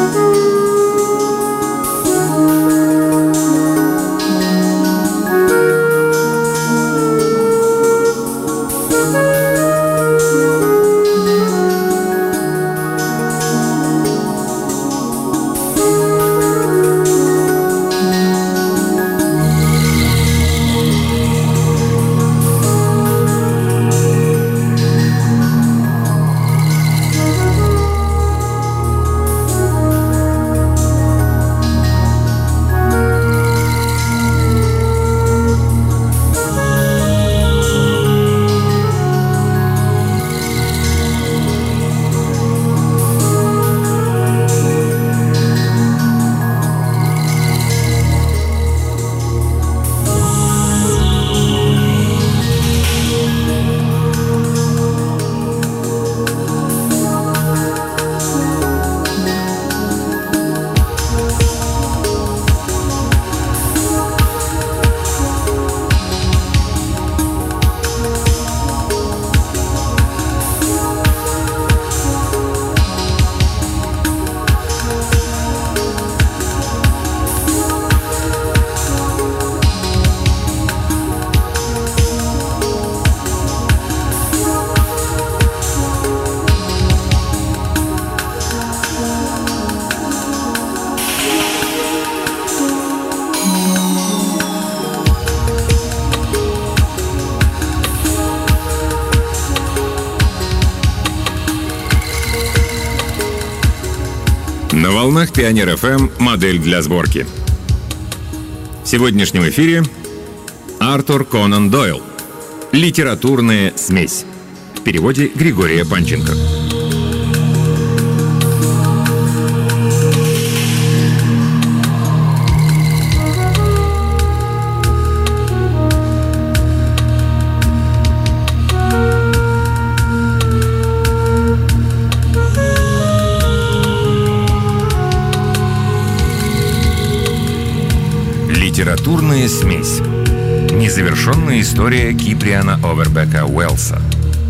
На волнах Пионер ФМ «Модель для сборки». В сегодняшнем эфире Артур Конан Дойл. Литературная смесь. В переводе Григория Панченко. Литературная смесь. Незавершенная история Киприана Овербека Уэллса.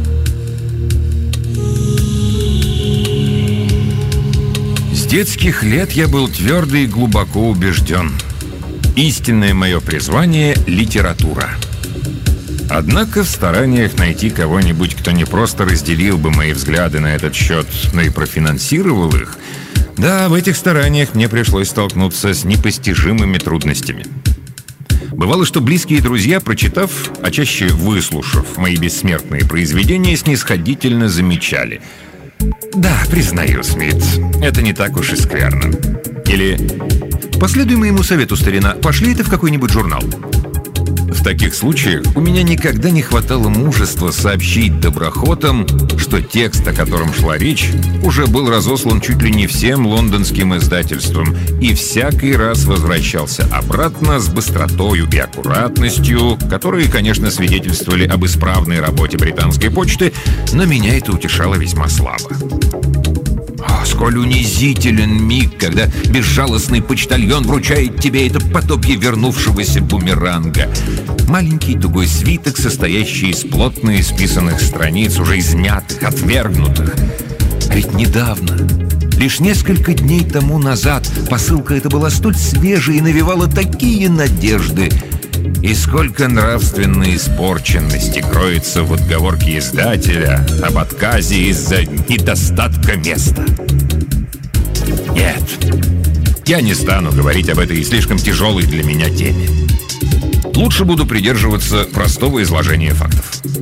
С детских лет я был твердо и глубоко убежден. Истинное мое призвание — литература. Однако в стараниях найти кого-нибудь, кто не просто разделил бы мои взгляды на этот счет, но и профинансировал их, да, в этих стараниях мне пришлось столкнуться с непостижимыми трудностями. Бывало, что близкие друзья, прочитав, а чаще выслушав мои бессмертные произведения, снисходительно замечали: «Да, признаю, Смит, это не так уж и скверно». Или «Последуй моему совету, старина, пошли это в какой-нибудь журнал». В таких случаях у меня никогда не хватало мужества сообщить доброхотам, что текст, о котором шла речь, уже был разослан чуть ли не всем лондонским издательствам и всякий раз возвращался обратно с быстротою и аккуратностью, которые, конечно, свидетельствовали об исправной работе британской почты, но меня это утешало весьма слабо. Сколь унизителен миг, когда безжалостный почтальон вручает тебе это подобие вернувшегося бумеранга. Маленький тугой свиток, состоящий из плотно исписанных страниц, уже измятых, отвергнутых. А ведь недавно, лишь несколько дней тому назад, посылка эта была столь свежей и навевала такие надежды. И сколько нравственной испорченности кроется в отговорке издателя об отказе из-за недостатка места. Нет, я не стану говорить об этой слишком тяжелой для меня теме. Лучше буду придерживаться простого изложения фактов.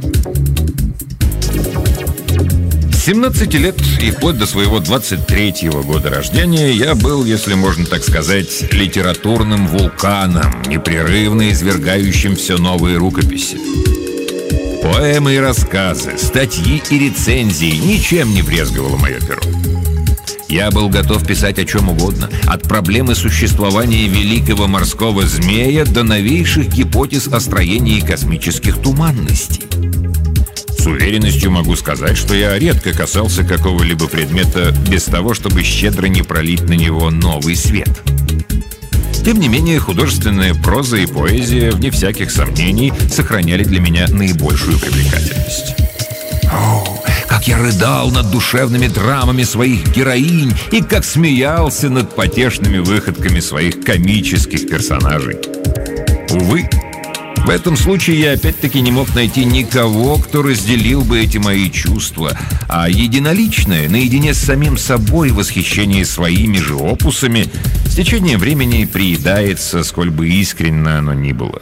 С 17 лет и вплоть до своего 23-го года рождения я был, если можно так сказать, литературным вулканом, непрерывно извергающим все новые рукописи. Поэмы и рассказы, статьи и рецензии ничем не брезговало мое перо. Я был готов писать о чем угодно, от проблемы существования великого морского змея до новейших гипотез о строении космических туманностей. С уверенностью могу сказать, что я редко касался какого-либо предмета без того, чтобы щедро не пролить на него новый свет. Тем не менее, художественная проза и поэзия, вне всяких сомнений, сохраняли для меня наибольшую привлекательность. как я рыдал над душевными драмами своих героинь и как смеялся над потешными выходками своих комических персонажей. Увы, в этом случае я опять-таки не мог найти никого, кто разделил бы эти мои чувства, а единоличное, наедине с самим собой восхищение своими же опусами с течением времени приедается, сколь бы искренно оно ни было.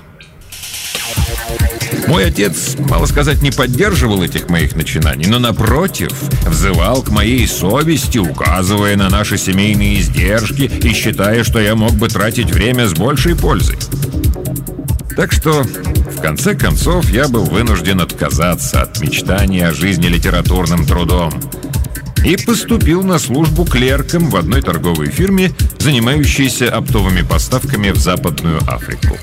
Мой отец, мало сказать, не поддерживал этих моих начинаний, но, напротив, взывал к моей совести, указывая на наши семейные издержки и считая, что я мог бы тратить время с большей пользой. Так что, в конце концов, я был вынужден отказаться от мечтания о жизни литературным трудом и поступил на службу клерком в одной торговой фирме, занимающейся оптовыми поставками в Западную Африку.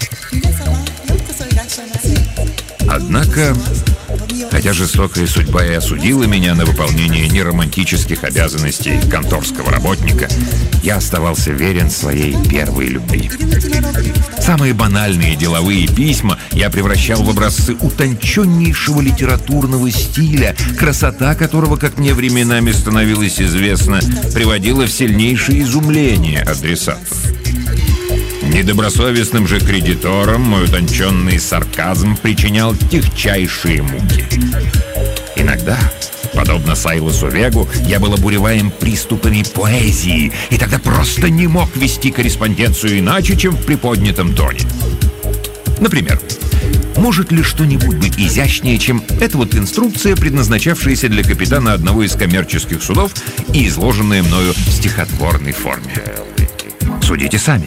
Однако, хотя жестокая судьба и осудила меня на выполнение неромантических обязанностей конторского работника, я оставался верен своей первой любви. Самые банальные деловые письма я превращал в образцы утонченнейшего литературного стиля, красота которого, как мне временами становилось известно, приводила в сильнейшее изумление адресатов. Недобросовестным же кредиторам мой утонченный сарказм причинял тягчайшие муки. Иногда, подобно Сайлосу Вегу, я был обуреваем приступами поэзии, и тогда просто не мог вести корреспонденцию иначе, чем в приподнятом тоне. Например, может ли что-нибудь быть изящнее, чем эта вот инструкция, предназначавшаяся для капитана одного из коммерческих судов и изложенная мною в стихотворной форме? Судите сами.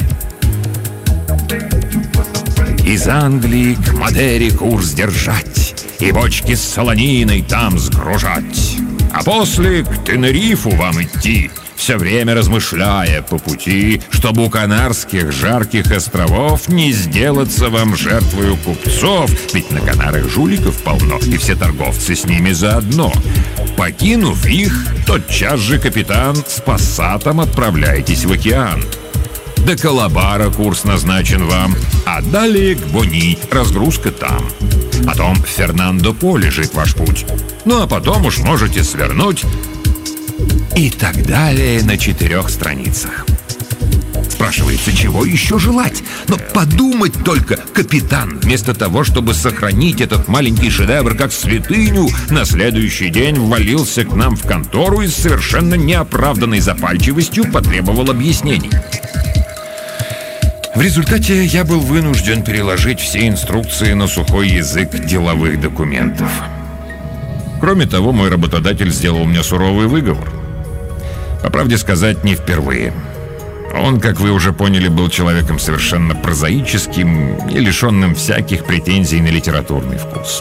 Из Англии к Мадере курс держать и бочки с солониной там сгружать, а после к Тенерифу вам идти, все время размышляя по пути, чтобы у Канарских жарких островов не сделаться вам жертвою купцов, ведь на Канарах жуликов полно, и все торговцы с ними заодно. Покинув их, тотчас же, капитан, с пассатом отправляйтесь в океан. До Калабара курс назначен вам, а далее к Бони, разгрузка там. Потом в Фернандо-По лежит ваш путь. Ну а потом уж можете свернуть. И так далее на 4 страницах. Спрашивается, чего еще желать? Но подумать только, капитан, вместо того, чтобы сохранить этот маленький шедевр как святыню, на следующий день ввалился к нам в контору и с совершенно неоправданной запальчивостью потребовал объяснений. В результате я был вынужден переложить все инструкции на сухой язык деловых документов. Кроме того, мой работодатель сделал мне суровый выговор. По правде сказать, не впервые. Он, как вы уже поняли, был человеком совершенно прозаическим и лишенным всяких претензий на литературный вкус.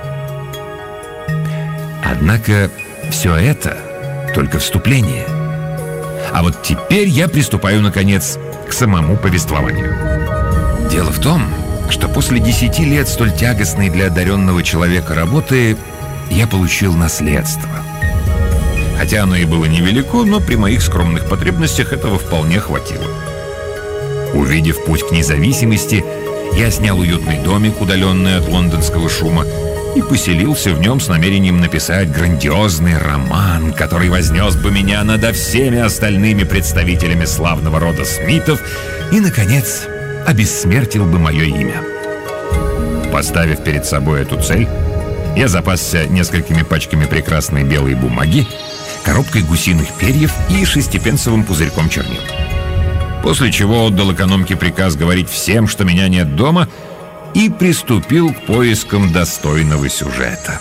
Однако все это только вступление. А вот теперь я приступаю, наконец, к самому повествованию. Дело в том, что после 10 лет столь тягостной для одаренного человека работы я получил наследство. Хотя оно и было невелико, но при моих скромных потребностях этого вполне хватило. Увидев путь к независимости, я снял уютный домик, удаленный от лондонского шума, и поселился в нем с намерением написать грандиозный роман, который вознес бы меня над всеми остальными представителями славного рода Смитов и, наконец, обессмертил бы мое имя. Поставив перед собой эту цель, я запасся несколькими пачками прекрасной белой бумаги, коробкой гусиных перьев и 6-пенсовым пузырьком чернил. После чего отдал экономке приказ говорить всем, что меня нет дома, и приступил к поискам достойного сюжета.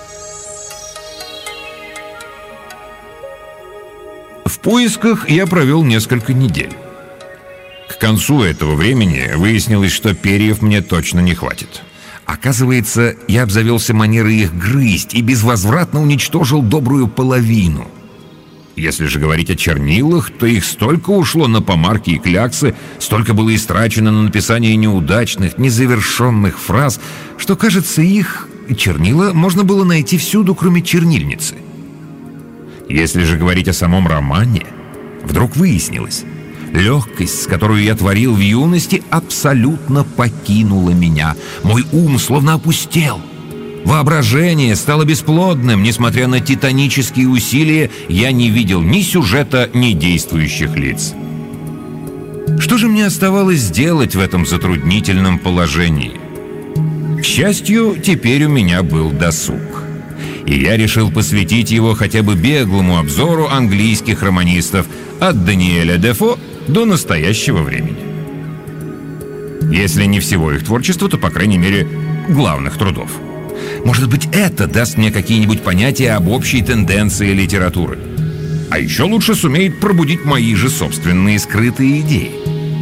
В поисках я провел несколько недель. К концу этого времени выяснилось, что перьев мне точно не хватит. Оказывается, я обзавелся манерой их грызть и безвозвратно уничтожил добрую половину. Если же говорить о чернилах, то их столько ушло на помарки и кляксы, столько было истрачено на написание неудачных, незавершенных фраз, что, кажется, их, чернила, можно было найти всюду, кроме чернильницы. Если же говорить о самом романе, вдруг выяснилось, легкость, с которой я творил в юности, абсолютно покинула меня. Мой ум словно опустел. Воображение стало бесплодным. Несмотря на титанические усилия, я не видел ни сюжета, ни действующих лиц. Что же мне оставалось сделать в этом затруднительном положении? К счастью, теперь у меня был досуг. И я решил посвятить его хотя бы беглому обзору английских романистов от Даниэля Дефо до настоящего времени. Если не всего их творчества, то, по крайней мере, главных трудов. Может быть, это даст мне какие-нибудь понятия об общей тенденции литературы. А еще лучше сумеет пробудить мои же собственные скрытые идеи.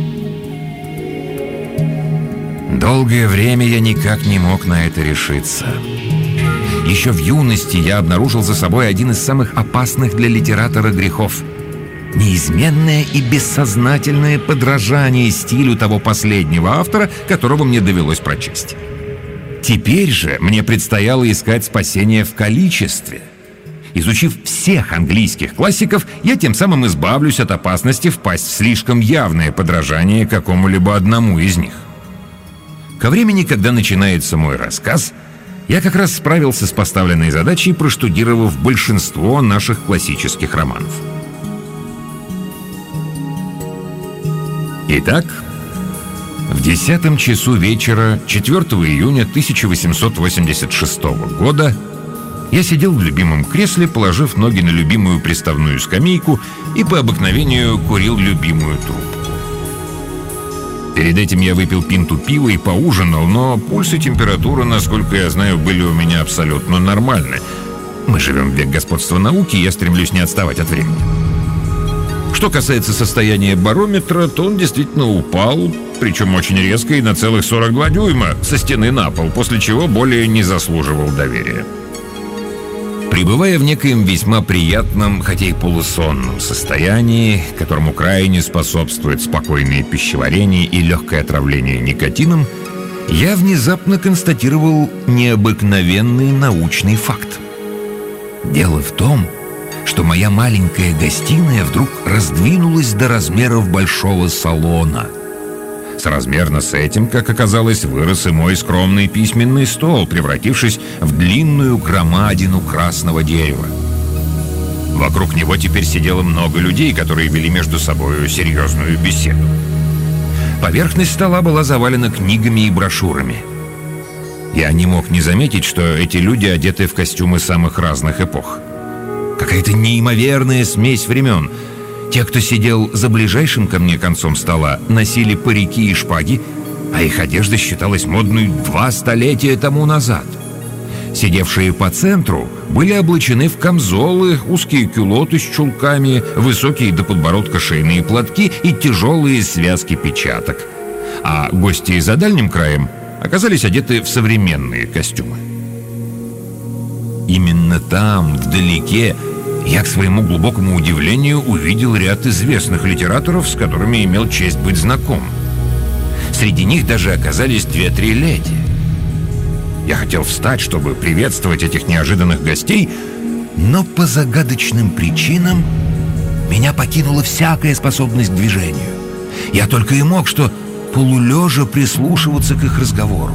Долгое время я никак не мог на это решиться. Еще в юности я обнаружил за собой один из самых опасных для литератора грехов — неизменное и бессознательное подражание стилю того последнего автора, которого мне довелось прочесть. Теперь же мне предстояло искать спасение в количестве. Изучив всех английских классиков, я тем самым избавлюсь от опасности впасть в слишком явное подражание какому-либо одному из них. Ко времени, когда начинается мой рассказ, я как раз справился с поставленной задачей, проштудировав большинство наших классических романов. Итак, в 10 часу вечера 4 июня 1886 года я сидел в любимом кресле, положив ноги на любимую приставную скамейку и по обыкновению курил любимую трубку. Перед этим я выпил пинту пива и поужинал, но пульс и температура, насколько я знаю, были у меня абсолютно нормальны. Мы живем в век господства науки, и я стремлюсь не отставать от времени. Что касается состояния барометра, то он действительно упал, причем очень резко и на целых 42 дюйма со стены на пол, после чего более не заслуживал доверия. Пребывая в некоем весьма приятном, хотя и полусонном состоянии, которому крайне способствует спокойное пищеварение и легкое отравление никотином, я внезапно констатировал необыкновенный научный факт. Дело в том, что моя маленькая гостиная вдруг раздвинулась до размеров большого салона. Соразмерно с этим, как оказалось, вырос и мой скромный письменный стол, превратившись в длинную громадину красного дерева. Вокруг него теперь сидело много людей, которые вели между собой серьезную беседу. Поверхность стола была завалена книгами и брошюрами. Я не мог не заметить, что эти люди одеты в костюмы самых разных эпох. Какая-то неимоверная смесь времен. Те, кто сидел за ближайшим ко мне концом стола, носили парики и шпаги, а их одежда считалась модной 2 столетия тому назад. Сидевшие по центру были облачены в камзолы, узкие кюлоты с чулками, высокие до подбородка шейные платки и тяжелые связки печаток. А гости за дальним краем оказались одеты в современные костюмы. Именно там, вдалеке, я, к своему глубокому удивлению, увидел ряд известных литераторов, с которыми имел честь быть знаком. Среди них даже оказались 2-3 леди. Я хотел встать, чтобы приветствовать этих неожиданных гостей, но по загадочным причинам меня покинула всякая способность к движению. Я только и мог что полулежа прислушиваться к их разговору.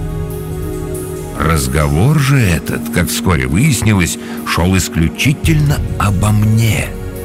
Разговор же этот, как вскоре выяснилось, шел исключительно обо мне.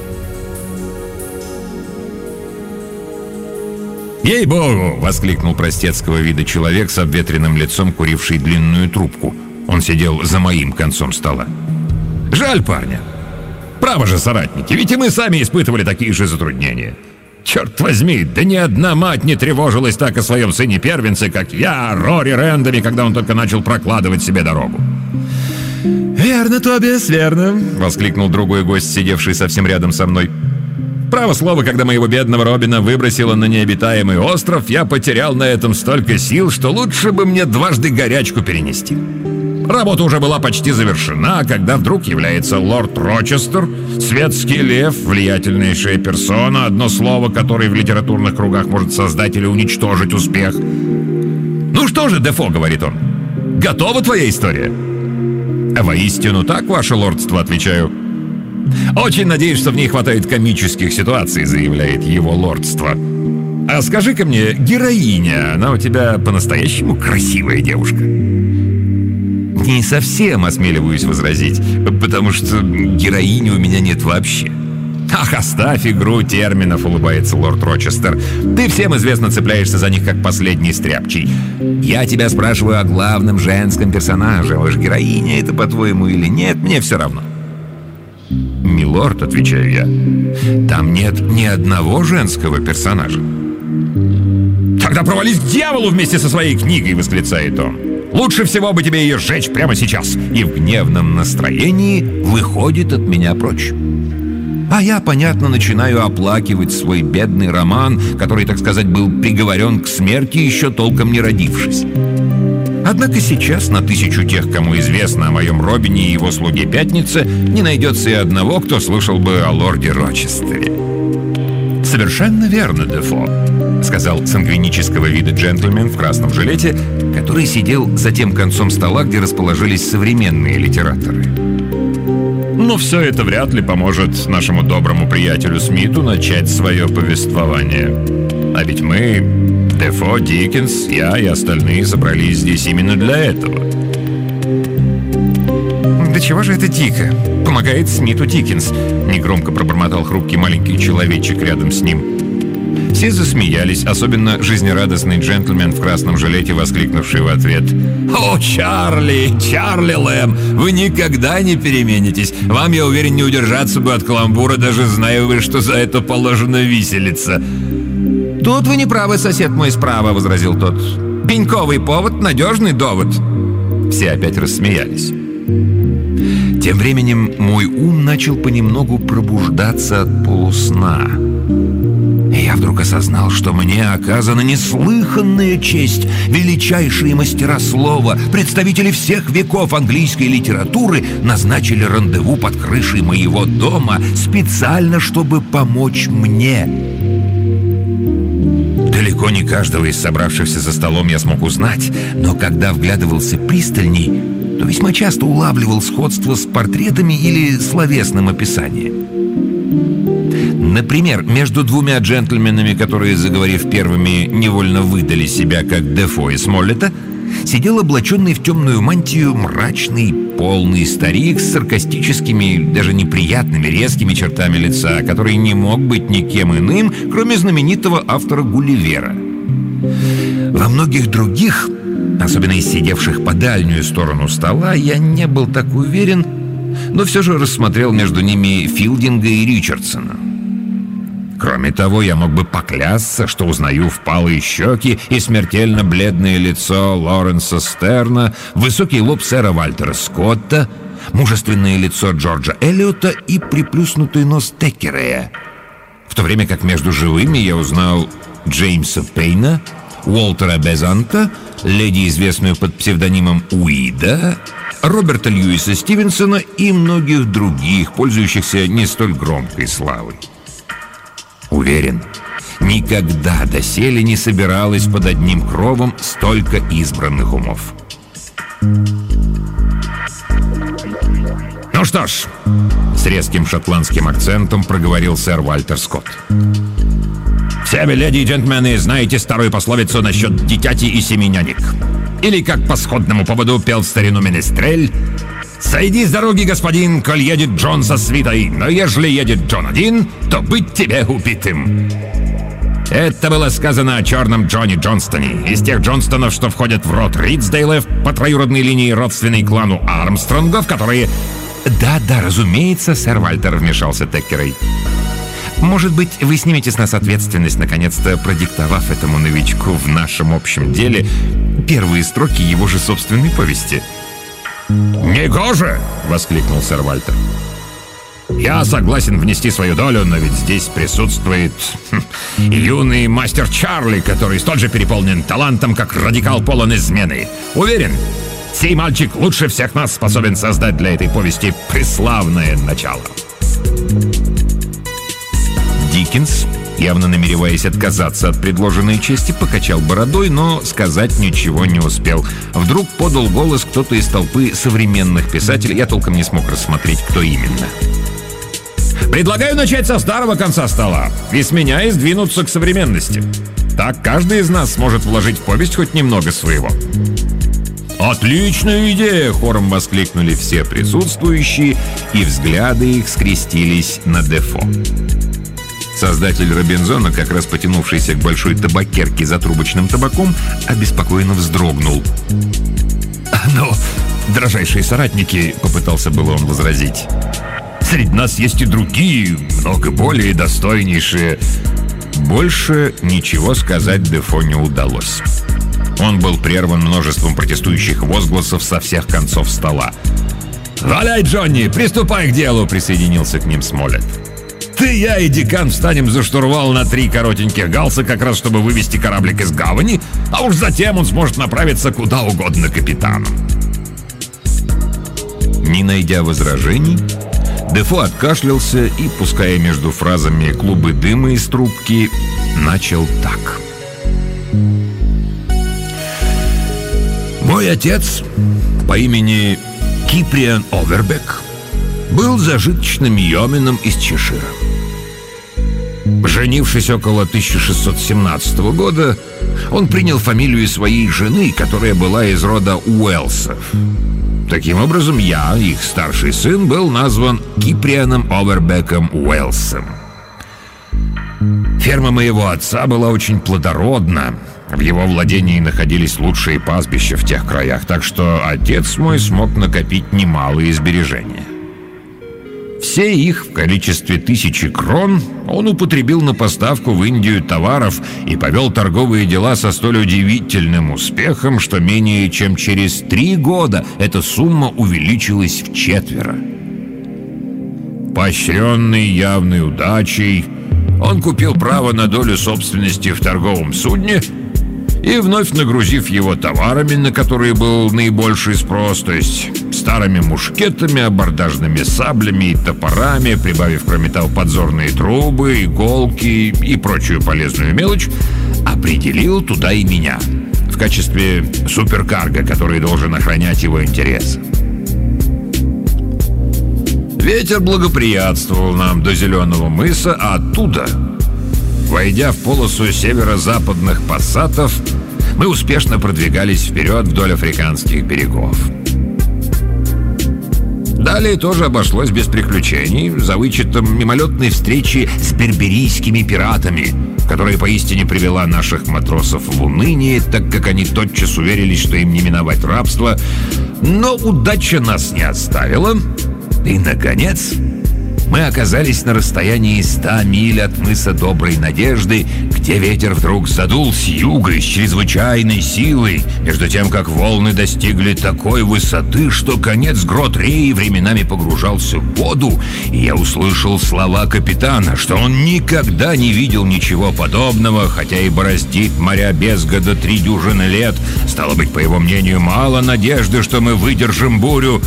«Ей-богу!» — воскликнул простецкого вида человек с обветренным лицом, куривший длинную трубку. Он сидел за моим концом стола. «Жаль парня. Право же, соратники, ведь и мы сами испытывали такие же затруднения. Черт возьми, да ни одна мать не тревожилась так о своем сыне-первенце, как я, Рори Рэндами, когда он только начал прокладывать себе дорогу». «Верно, Тобиас, верно», — воскликнул другой гость, сидевший совсем рядом со мной. «Право слово, когда моего бедного Робина выбросило на необитаемый остров, я потерял на этом столько сил, что лучше бы мне дважды горячку перенести. Работа уже была почти завершена, когда вдруг является лорд Рочестер, светский лев, влиятельнейшая персона, одно слово, которое в литературных кругах может создать или уничтожить успех. «Ну что же, Дефо, — говорит он, — готова твоя история?» «Воистину так, ваше лордство, — отвечаю». «Очень надеюсь, что в ней хватает комических ситуаций, — заявляет его лордство. А скажи-ка мне, героиня, она у тебя по-настоящему красивая девушка?» Не совсем, осмеливаюсь возразить, потому что героини у меня нет вообще. «Ах, оставь игру терминов», — улыбается лорд Рочестер. «Ты всем известно цепляешься за них, как последний стряпчий. Я тебя спрашиваю о главном женском персонаже. Уж героиня это, по-твоему, или нет, мне все равно». «Милорд», — отвечаю я, — «там нет ни одного женского персонажа». «Тогда провались к дьяволу вместе со своей книгой!» — восклицает он. «Лучше всего бы тебе ее сжечь прямо сейчас!» И в гневном настроении выходит от меня прочь. А я, понятно, начинаю оплакивать свой бедный роман, который, так сказать, был приговорен к смерти, еще толком не родившись. Однако сейчас на 1000 тех, кому известно о моем Робине и его слуге Пятнице, не найдется и одного, кто слышал бы о лорде Рочестере. «Совершенно верно, Дефо», — сказал сангвинического вида джентльмен в красном жилете, который сидел за тем концом стола, где расположились современные литераторы. «Но все это вряд ли поможет нашему доброму приятелю Смиту начать свое повествование. А ведь мы, Дефо, Диккенс, я и остальные собрались здесь именно для этого». «Да чего же это дико? Помогает Смиту Диккенс», — негромко пробормотал хрупкий маленький человечек рядом с ним. Все засмеялись, особенно жизнерадостный джентльмен в красном жилете, воскликнувший в ответ: «О, Чарли, Чарли Лэм, вы никогда не переменитесь. Вам, я уверен, не удержаться бы от каламбура, даже зная вы, что за это положено виселица». «Тут вы не правы, сосед мой справа», — возразил тот. «Пеньковый повод — надежный довод». Все опять рассмеялись. Тем временем мой ум начал понемногу пробуждаться от полусна. И я вдруг осознал, что мне оказана неслыханная честь. Величайшие мастера слова, представители всех веков английской литературы назначили рандеву под крышей моего дома специально, чтобы помочь мне. Далеко не каждого из собравшихся за столом я смог узнать, но когда вглядывался пристальней, то весьма часто улавливал сходство с портретами или словесным описанием. Например, между двумя джентльменами, которые, заговорив первыми, невольно выдали себя как Дефо и Смоллета, сидел облаченный в темную мантию мрачный, полный старик с саркастическими, даже неприятными, резкими чертами лица, который не мог быть никем иным, кроме знаменитого автора Гулливера. Во многих других, особенно из сидевших по дальнюю сторону стола, я не был так уверен, но все же рассмотрел между ними Филдинга и Ричардсона. Кроме того, я мог бы поклясться, что узнаю впалые щеки и смертельно бледное лицо Лоренса Стерна, высокий лоб сэра Вальтера Скотта, мужественное лицо Джорджа Эллиота и приплюснутый нос Теккерея. В то время как между живыми я узнал Джеймса Пейна, Уолтера Безанта, леди, известную под псевдонимом Уида, Роберта Льюиса Стивенсона и многих других, пользующихся не столь громкой славой. Уверен, никогда доселе не собиралось под одним кровом столько избранных умов. «Ну что ж», — с резким шотландским акцентом проговорил сэр Вальтер Скотт, «все вы, леди и джентльмены, знаете старую пословицу насчет дитяти и семи нянек. Или, как по сходному поводу пел в старину Менестрель: «Сойди с дороги, господин, коль едет Джон со свитой, но ежели едет Джон один, то быть тебе убитым». Это было сказано о черном Джоне Джонстоне, из тех Джонстонов, что входят в род Ридсдейлов по троюродной линии, родственной клану Армстронгов, которые... «Да, разумеется, сэр Вальтер», — вмешался Теккерей. «Может быть, вы снимете с нас ответственность, наконец-то продиктовав этому новичку в нашем общем деле первые строки его же собственной повести?» «Негоже!» — воскликнул сэр Вальтер. «Я согласен внести свою долю, но ведь здесь присутствует юный мастер Чарли, который столь же переполнен талантом, как радикал полон измены. Уверен, сей мальчик лучше всех нас способен создать для этой повести преславное начало». Диккенс, явно намереваясь отказаться от предложенной чести, покачал бородой, но сказать ничего не успел. Вдруг подал голос кто-то из толпы современных писателей, я толком не смог рассмотреть, кто именно. «Предлагаю начать со старого конца стола и с меня и сдвинуться к современности. Так каждый из нас сможет вложить в повесть хоть немного своего». «Отличная идея!» — хором воскликнули все присутствующие, и взгляды их скрестились на Дефо. Создатель Робинзона, как раз потянувшийся к большой табакерке за трубочным табаком, обеспокоенно вздрогнул. «Но, дрожайшие соратники», — попытался было он возразить, «среди нас есть и другие, много более достойнейшие». Больше ничего сказать Дефо не удалось. Он был прерван множеством протестующих возгласов со всех концов стола. «Валяй, Джонни, приступай к делу!» — присоединился к ним Смолетт. «Ты, я и декан встанем за штурвал на 3 коротеньких галса, как раз чтобы вывести кораблик из гавани, а уж затем он сможет направиться куда угодно капитану». Не найдя возражений, Дефо откашлялся и, пуская между фразами клубы дыма из трубки, начал так. «Мой отец по имени Киприан Овербек был зажиточным йоменом из Чешира. Женившись около 1617 года, он принял фамилию своей жены, которая была из рода Уэлсов. Таким образом, я, их старший сын, был назван Киприаном Овербеком Уэлсом. Ферма моего отца была очень плодородна. В его владении находились лучшие пастбища в тех краях, так что отец мой смог накопить немалые сбережения. Все их в количестве 1000 крон он употребил на поставку в Индию товаров и повел торговые дела со столь удивительным успехом, что менее чем через 3 года эта сумма увеличилась вчетверо. Поощренный явной удачей, он купил право на долю собственности в торговом судне и, вновь нагрузив его товарами, на которые был наибольший спрос, то есть старыми мушкетами, абордажными саблями и топорами, прибавив, кроме того, подзорные трубы, иголки и прочую полезную мелочь, определил туда и меня в качестве суперкарго, который должен охранять его интересы. Ветер благоприятствовал нам до Зеленого мыса, а оттуда, войдя в полосу северо-западных пассатов, мы успешно продвигались вперед вдоль африканских берегов. Далее тоже обошлось без приключений, за вычетом мимолетной встречи с берберийскими пиратами, которая поистине привела наших матросов в уныние, так как они тотчас уверились, что им не миновать рабство. Но удача нас не оставила, и, наконец, мы оказались на расстоянии 100 миль от мыса Доброй Надежды, где ветер вдруг задул с юга с чрезвычайной силой, между тем, как волны достигли такой высоты, что конец грот Реи временами погружался в воду, и я услышал слова капитана, что он никогда не видел ничего подобного, хотя и бороздит моря без года 3 дюжины лет. Стало быть, по его мнению, мало надежды, что мы выдержим бурю.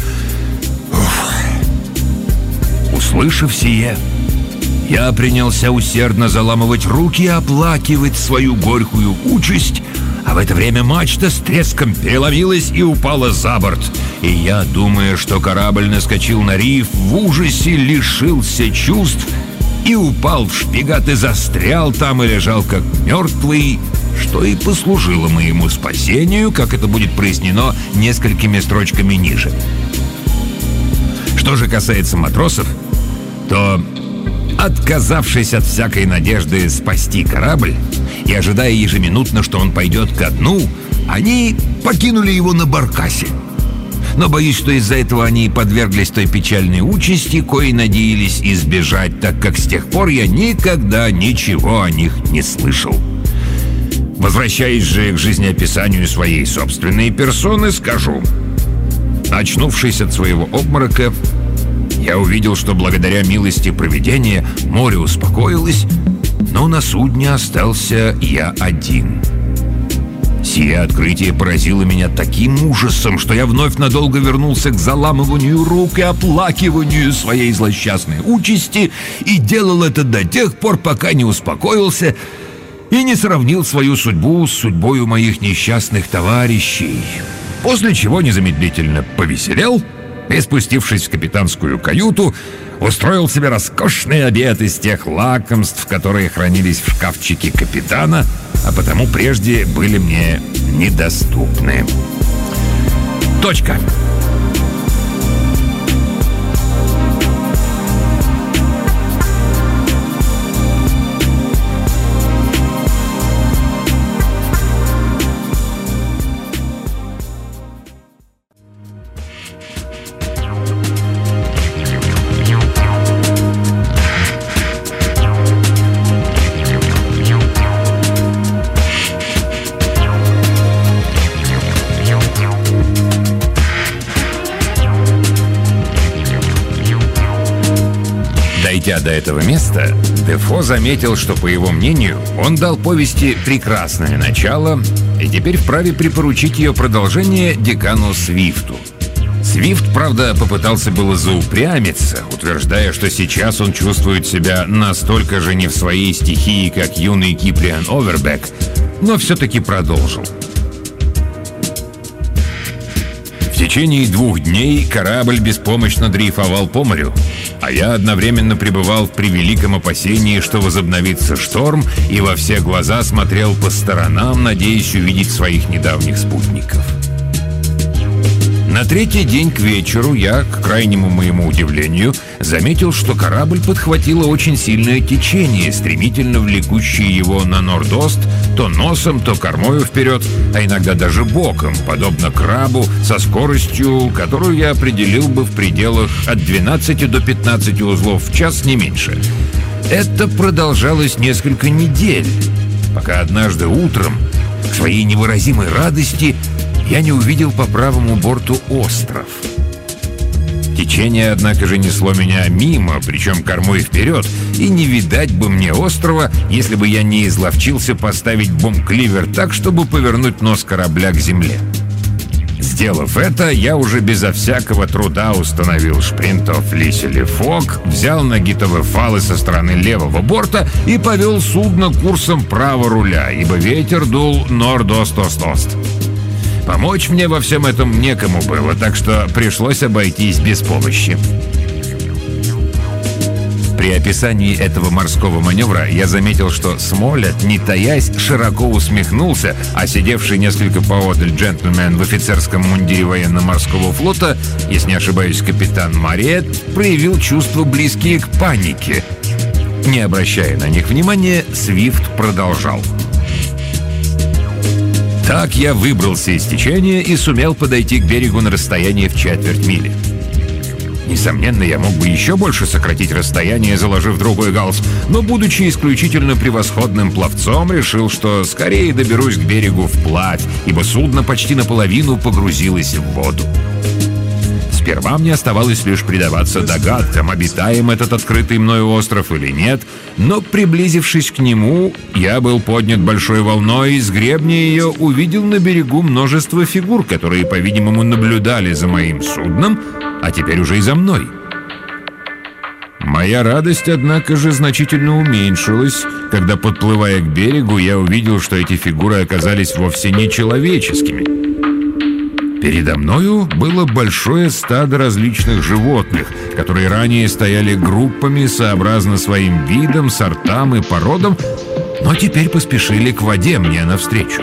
Услышав сие, я принялся усердно заламывать руки и оплакивать свою горькую участь, а в это время мачта с треском переломилась и упала за борт. И я, думая, что корабль наскочил на риф, в ужасе лишился чувств и упал в шпигат и застрял там и лежал как мертвый, что и послужило моему спасению, как это будет прояснено несколькими строчками ниже. Что же касается матросов, то, отказавшись от всякой надежды спасти корабль и ожидая ежеминутно, что он пойдет ко дну, они покинули его на баркасе. Но боюсь, что из-за этого они подверглись той печальной участи, коей надеялись избежать, так как с тех пор я никогда ничего о них не слышал. Возвращаясь же к жизнеописанию своей собственной персоны, скажу. Очнувшись от своего обморока, я увидел, что благодаря милости провидения море успокоилось, но на судне остался я один. Сие открытие поразило меня таким ужасом, что я вновь надолго вернулся к заламыванию рук и оплакиванию своей злосчастной участи и делал это до тех пор, пока не успокоился и не сравнил свою судьбу с судьбою моих несчастных товарищей. После чего незамедлительно повеселел и, спустившись в капитанскую каюту, устроил себе роскошный обед из тех лакомств, которые хранились в шкафчике капитана, а потому прежде были мне недоступны. Точка. Дойдя до этого места, Дефо заметил, что, по его мнению, он дал повести прекрасное начало и теперь вправе припоручить ее продолжение декану Свифту. Свифт, правда, попытался было заупрямиться, утверждая, что сейчас он чувствует себя настолько же не в своей стихии, как юный Киприан Овербек, но все-таки продолжил. В течение 2 дней корабль беспомощно дрейфовал по морю, а я одновременно пребывал в превеликом опасении, что возобновится шторм, и во все глаза смотрел по сторонам, надеясь увидеть своих недавних спутников. На 3-й день к вечеру я, к крайнему моему удивлению, заметил, что корабль подхватило очень сильное течение, стремительно влекущее его на норд-ост, то носом, то кормою вперед, а иногда даже боком, подобно крабу, со скоростью, которую я определил бы в пределах от 12 до 15 узлов в час, не меньше. Это продолжалось несколько недель, пока однажды утром, к своей невыразимой радости, я не увидел по правому борту остров. Течение, однако же, несло меня мимо, причем кормой вперед, и не видать бы мне острова, если бы я не изловчился поставить бом-кливер так, чтобы повернуть нос корабля к земле. Сделав это, я уже безо всякого труда установил шпринтов лисели фок, взял нагитовые фалы со стороны левого борта и повел судно курсом право руля, ибо ветер дул норд-ост-ост-ост. Помочь мне во всем этом некому было, так что пришлось обойтись без помощи. При описании этого морского маневра я заметил, что Смолет, не таясь, широко усмехнулся, а сидевший несколько поодаль джентльмен в офицерском мундире военно-морского флота, если не ошибаюсь, капитан Мариет, проявил чувства, близкие к панике. Не обращая на них внимания, Свифт продолжал. Так я выбрался из течения и сумел подойти к берегу на расстояние в 1/4 мили. Несомненно, я мог бы еще больше сократить расстояние, заложив другой галс, но, будучи исключительно превосходным пловцом, решил, что скорее доберусь к берегу вплавь, ибо судно почти наполовину погрузилось в воду. Сперва мне оставалось лишь предаваться догадкам, обитаем этот открытый мною остров или нет, но, приблизившись к нему, я был поднят большой волной и с гребня ее увидел на берегу множество фигур, которые, по-видимому, наблюдали за моим судном, а теперь уже и за мной. Моя радость, однако же, значительно уменьшилась, когда, подплывая к берегу, я увидел, что эти фигуры оказались вовсе не человеческими. Передо мною было большое стадо различных животных, которые ранее стояли группами сообразно своим видам, сортам и породам, но теперь поспешили к воде мне навстречу.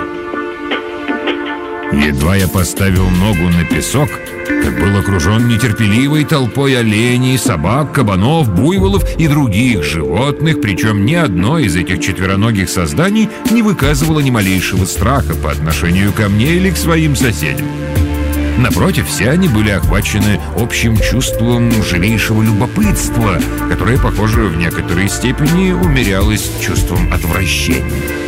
Едва я поставил ногу на песок, как был окружен нетерпеливой толпой оленей, собак, кабанов, буйволов и других животных, причем ни одно из этих четвероногих созданий не выказывало ни малейшего страха по отношению ко мне или к своим соседям. Напротив, все они были охвачены общим чувством живейшего любопытства, которое, похоже, в некоторой степени умерялось чувством отвращения.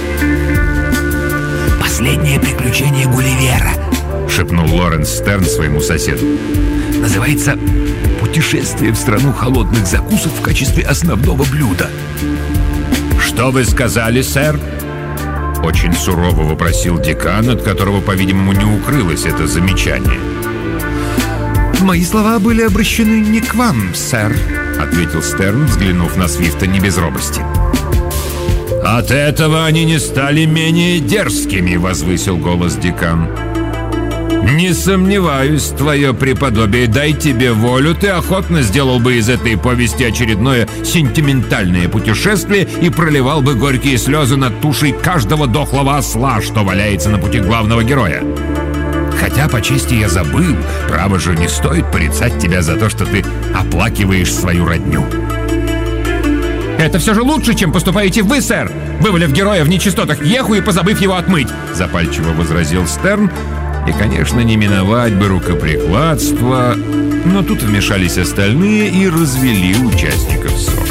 «Последнее приключение Гулливера», — шепнул Лоренс Стерн своему соседу. «Называется «Путешествие в страну холодных закусок в качестве основного блюда». «Что вы сказали, сэр?» — очень сурово вопросил декан, от которого, по-видимому, не укрылось это замечание. «Мои слова были обращены не к вам, сэр», — ответил Стерн, взглянув на Свифта не без робости. «От этого они не стали менее дерзкими», — возвысил голос декан. «Не сомневаюсь, твое преподобие, дай тебе волю, ты охотно сделал бы из этой повести очередное сентиментальное путешествие и проливал бы горькие слезы над тушей каждого дохлого осла, что валяется на пути главного героя. Хотя, по чести, я забыл. Право же, не стоит порицать тебя за то, что ты оплакиваешь свою родню. «Это все же лучше, чем поступаете вы, сэр, вывалив героя в нечистотах Еху и позабыв его отмыть!» Запальчиво возразил Стерн. И, конечно, не миновать бы рукоприкладства, но тут вмешались остальные и развели участников ссоры.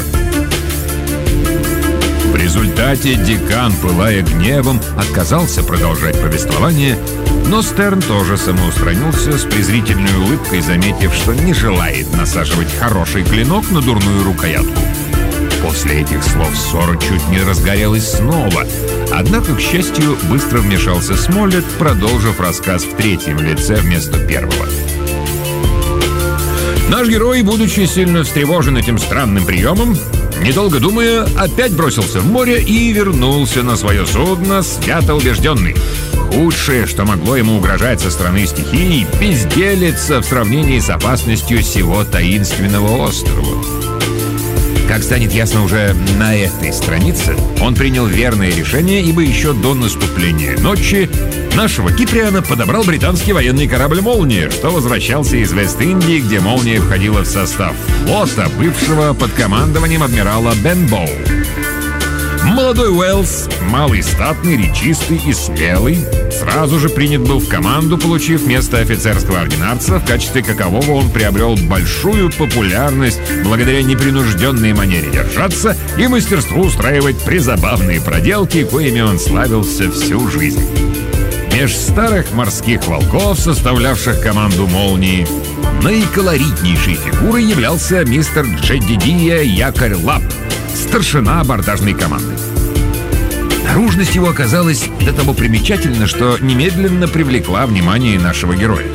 В результате декан, пылая гневом, отказался продолжать повествование, но Стерн тоже самоустранился с презрительной улыбкой, заметив, что не желает насаживать хороший клинок на дурную рукоятку. После этих слов ссора чуть не разгорелась снова. Однако, к счастью, быстро вмешался Смоллет, продолжив рассказ в третьем лице вместо первого. Наш герой, будучи сильно встревожен этим странным приемом, недолго думая, опять бросился в море и вернулся на свое судно, свято убежденный. Худшее, что могло ему угрожать со стороны стихий, безделица в сравнении с опасностью сего таинственного острова. Как станет ясно уже на этой странице, он принял верное решение, ибо еще до наступления ночи нашего Киприана подобрал британский военный корабль «Молния», что возвращался из Вест-Индии, где «Молния» входила в состав флота, бывшего под командованием адмирала Бенбоу. Молодой Уэллс, малый, статный, речистый и смелый, сразу же принят был в команду, получив место офицерского ординарца, в качестве какового он приобрел большую популярность благодаря непринужденной манере держаться и мастерству устраивать призабавные проделки, коими он славился всю жизнь. Меж старых морских волков, составлявших команду «Молнии», наиколоритнейшей фигурой являлся мистер Джеддидия Якорь-Лап, старшина абордажной команды. Наружность его оказалась до того примечательна, что немедленно привлекла внимание нашего героя.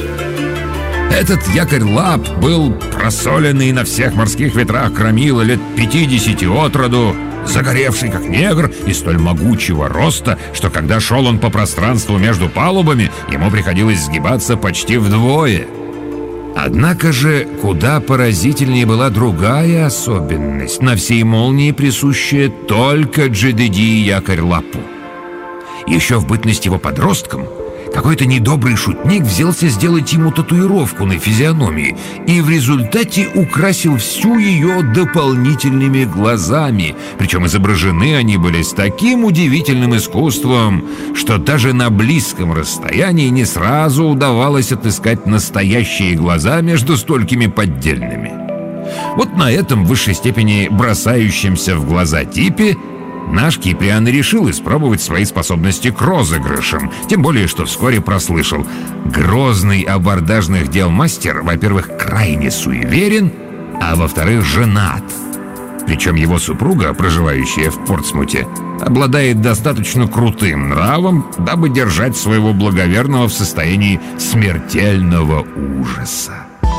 Этот Якорь-Лап был просоленный на всех морских ветрах громила лет 50 от роду, загоревший как негр и столь могучего роста, что когда шел он по пространству между палубами, ему приходилось сгибаться почти вдвое. Однако же куда поразительнее была другая особенность, на всей «Молнии» присущая только Джеддидии Якорь-Лапу. Еще в бытность его подростком какой-то недобрый шутник взялся сделать ему татуировку на физиономии и в результате украсил всю ее дополнительными глазами. Причем изображены они были с таким удивительным искусством, что даже на близком расстоянии не сразу удавалось отыскать настоящие глаза между столькими поддельными. Вот на этом в высшей степени бросающемся в глаза типе наш Киприан решил испробовать свои способности к розыгрышам, тем более, что вскоре прослышал: грозный абордажных дел мастер, во-первых, крайне суеверен, а во-вторых, женат. Причем его супруга, проживающая в Портсмуте, обладает достаточно крутым нравом, дабы держать своего благоверного в состоянии смертельного ужаса.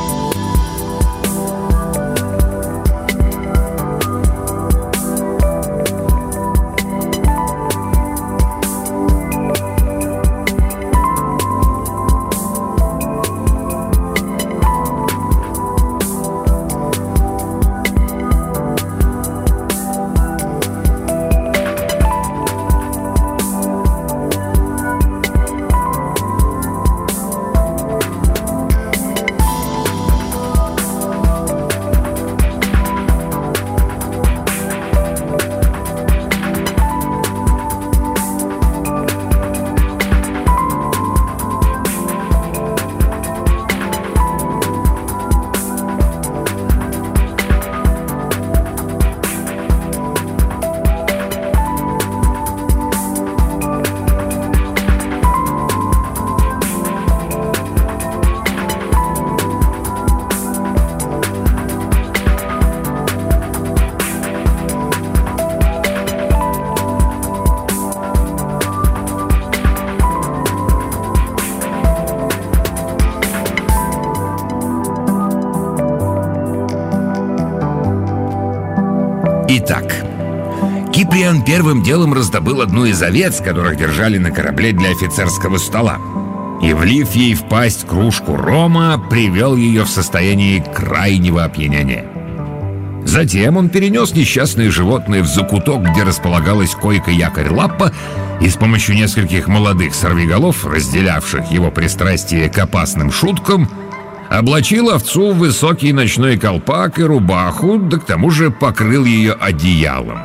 Итак, Киприан первым делом раздобыл одну из овец, которых держали на корабле для офицерского стола, и, влив ей в пасть кружку рома, привел ее в состояние крайнего опьянения. Затем он перенес несчастное животное в закуток, где располагалась койка-якорь Лаппа, и с помощью нескольких молодых сорвиголов, разделявших его пристрастие к опасным шуткам, облачил овцу в высокий ночной колпак и рубаху, да к тому же покрыл ее одеялом.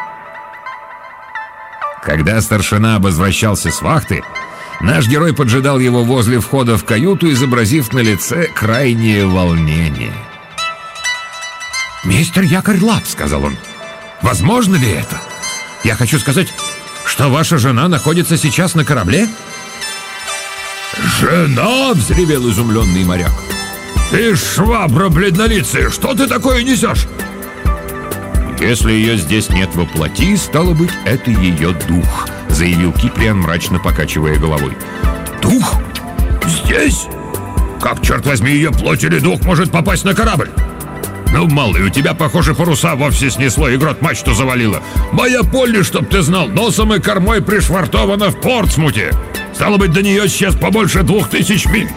Когда старшина возвращался с вахты, наш герой поджидал его возле входа в каюту, изобразив на лице крайнее волнение. «Мистер Якорь Лап», — сказал он, — «возможно ли это? Я хочу сказать, что ваша жена находится сейчас на корабле?» «Жена!» — взревел изумленный моряк. «Ты швабра бледнолицая! Что ты такое несешь?» «Если ее здесь нет во плоти, стало быть, это ее дух», — заявил Киприан, мрачно покачивая головой. «Дух? Здесь? Как, черт возьми, ее плоть или дух может попасть на корабль? Ну, малый, у тебя, похоже, паруса вовсе снесло и грот мачту завалило. Моя Полли, чтоб ты знал, носом и кормой пришвартована в Портсмуте. Стало быть, до нее сейчас побольше 2000 миль».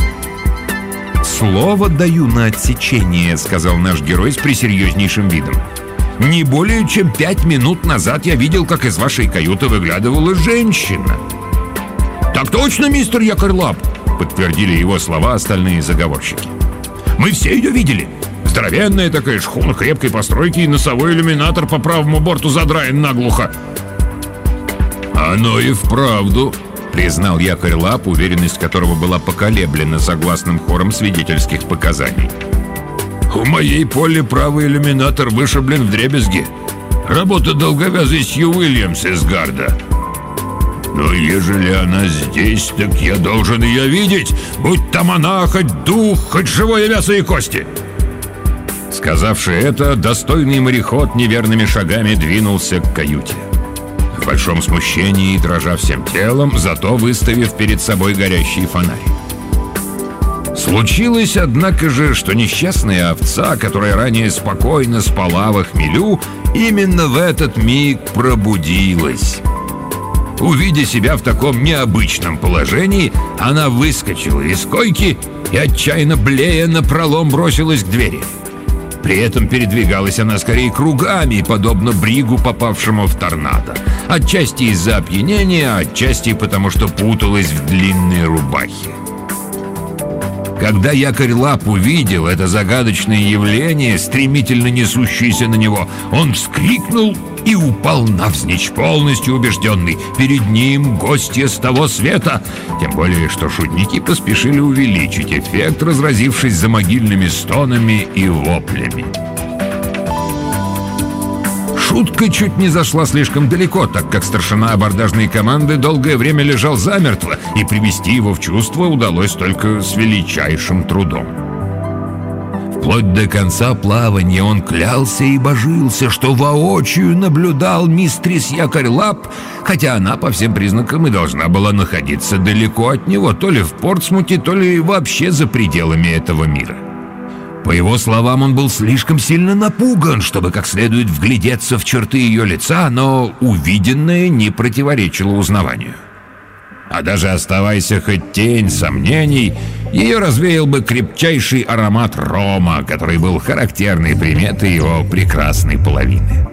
«Слово даю на отсечение», — сказал наш герой с пресерьезнейшим видом. «Не более чем 5 минут назад я видел, как из вашей каюты выглядывала женщина». «Так точно, мистер Якорь Лап», — подтвердили его слова остальные заговорщики. «Мы все ее видели. Здоровенная такая шхуна крепкой постройки и носовой иллюминатор по правому борту задраен наглухо». «Оно и вправду», — признал Якорь Лап, уверенность которого была поколеблена согласным хором свидетельских показаний. «У моей Полли правый иллюминатор вышиблен вдребезги. Работа долговязой Сью Уильямс из Гарда. Но ежели она здесь, так я должен ее видеть, будь там она, хоть дух, хоть живое мясо и кости». Сказавши это, достойный мореход неверными шагами двинулся к каюте. В большом смущении, дрожа всем телом, зато выставив перед собой горящий фонарь. Случилось, однако же, что несчастная овца, которая ранее спокойно спала во хмелю, именно в этот миг пробудилась. Увидя себя в таком необычном положении, она выскочила из койки и, отчаянно блея, напролом бросилась к двери. При этом передвигалась она скорее кругами, подобно бригу, попавшему в торнадо. Отчасти из-за опьянения, отчасти потому, что путалась в длинной рубахе. Когда Якорь Лап увидел это загадочное явление, стремительно несущееся на него, он вскрикнул и упал навзничь, полностью убежденный: перед ним гостья с того света. Тем более, что шутники поспешили увеличить эффект, разразившись замогильными стонами и воплями. Шутка чуть не зашла слишком далеко, так как старшина абордажной команды долгое время лежал замертво, и привести его в чувство удалось только с величайшим трудом. Вплоть до конца плавания он клялся и божился, что воочию наблюдал мистрис Якорь Лап, хотя она по всем признакам и должна была находиться далеко от него, то ли в Портсмуте, то ли вообще за пределами этого мира. По его словам, он был слишком сильно напуган, чтобы как следует вглядеться в черты ее лица, но увиденное не противоречило узнаванию. А даже оставайся хоть тень сомнений, ее развеял бы крепчайший аромат рома, который был характерной приметой его прекрасной половины.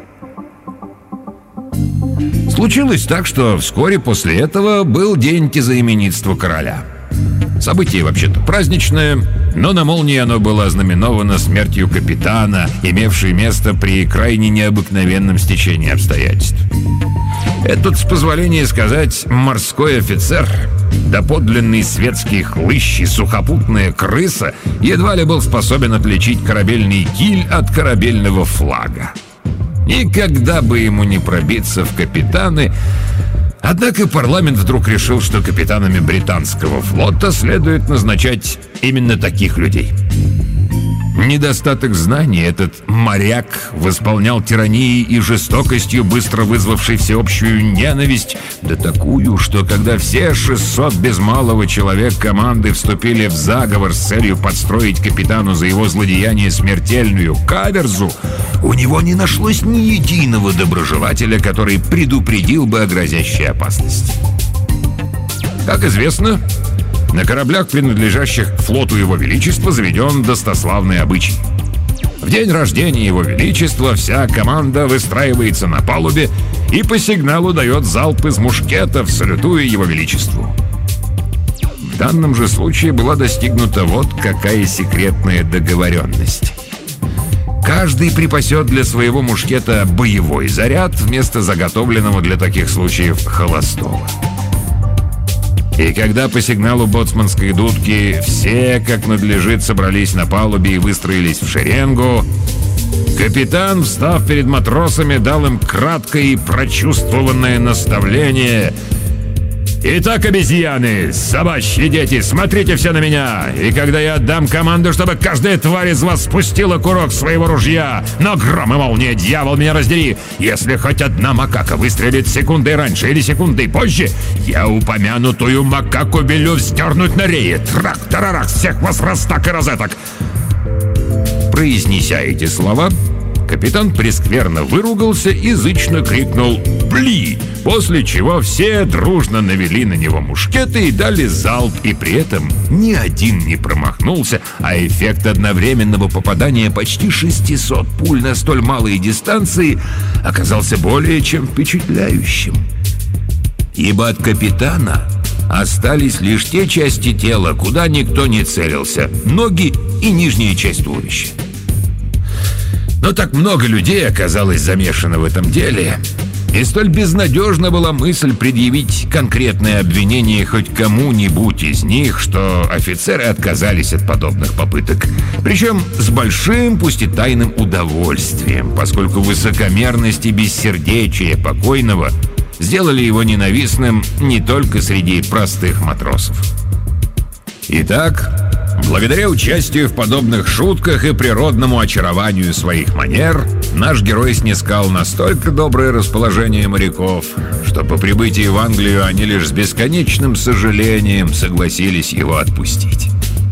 Случилось так, что вскоре после этого был день тезаименитства короля. Событие вообще-то праздничное, но на молнии оно было ознаменовано смертью капитана, имевшей место при крайне необыкновенном стечении обстоятельств. Этот, с позволения сказать, морской офицер, доподлинный светский хлыщ и сухопутная крыса, едва ли был способен отличить корабельный киль от корабельного флага. Никогда бы ему не пробиться в капитаны. Однако парламент вдруг решил, что капитанами британского флота следует назначать именно таких людей. Недостаток знаний этот моряк восполнял тиранией и жестокостью, быстро вызвавшей всеобщую ненависть, да такую, что когда все 600 без малого человек команды вступили в заговор с целью подстроить капитану за его злодеяние смертельную каверзу, у него не нашлось ни единого доброжелателя, который предупредил бы о грозящей опасности. Как известно, на кораблях, принадлежащих к флоту Его Величества, заведен достославный обычай. В день рождения Его Величества вся команда выстраивается на палубе и по сигналу дает залп из мушкетов, салютуя Его Величеству. В данном же случае была достигнута вот какая секретная договоренность. Каждый припасет для своего мушкета боевой заряд вместо заготовленного для таких случаев холостого. И когда по сигналу боцманской дудки все, как надлежит, собрались на палубе и выстроились в шеренгу, капитан, встав перед матросами, дал им краткое и прочувствованное наставление: «Итак, обезьяны, собачьи дети, смотрите все на меня, и когда я отдам команду, чтобы каждая тварь из вас спустила курок своего ружья, но гром и молния, дьявол, меня раздери, если хоть одна макака выстрелит секундой раньше или секундой позже, я упомянутую макаку велю вздернуть на рее, трак-тарарах, всех вас раз так и розеток». Произнеся эти слова, капитан прескверно выругался и зычно крикнул «Бли!», после чего все дружно навели на него мушкеты и дали залп, и при этом ни один не промахнулся, а эффект одновременного попадания почти 600 пуль на столь малой дистанции оказался более чем впечатляющим. Ибо от капитана остались лишь те части тела, куда никто не целился — ноги и нижняя часть туловища. Но так много людей оказалось замешано в этом деле, и столь безнадежна была мысль предъявить конкретное обвинение хоть кому-нибудь из них, что офицеры отказались от подобных попыток. Причем с большим, пусть и тайным удовольствием, поскольку высокомерность и бессердечие покойного сделали его ненавистным не только среди простых матросов. Итак, благодаря участию в подобных шутках и природному очарованию своих манер, наш герой снискал настолько доброе расположение моряков, что по прибытии в Англию они лишь с бесконечным сожалением согласились его отпустить.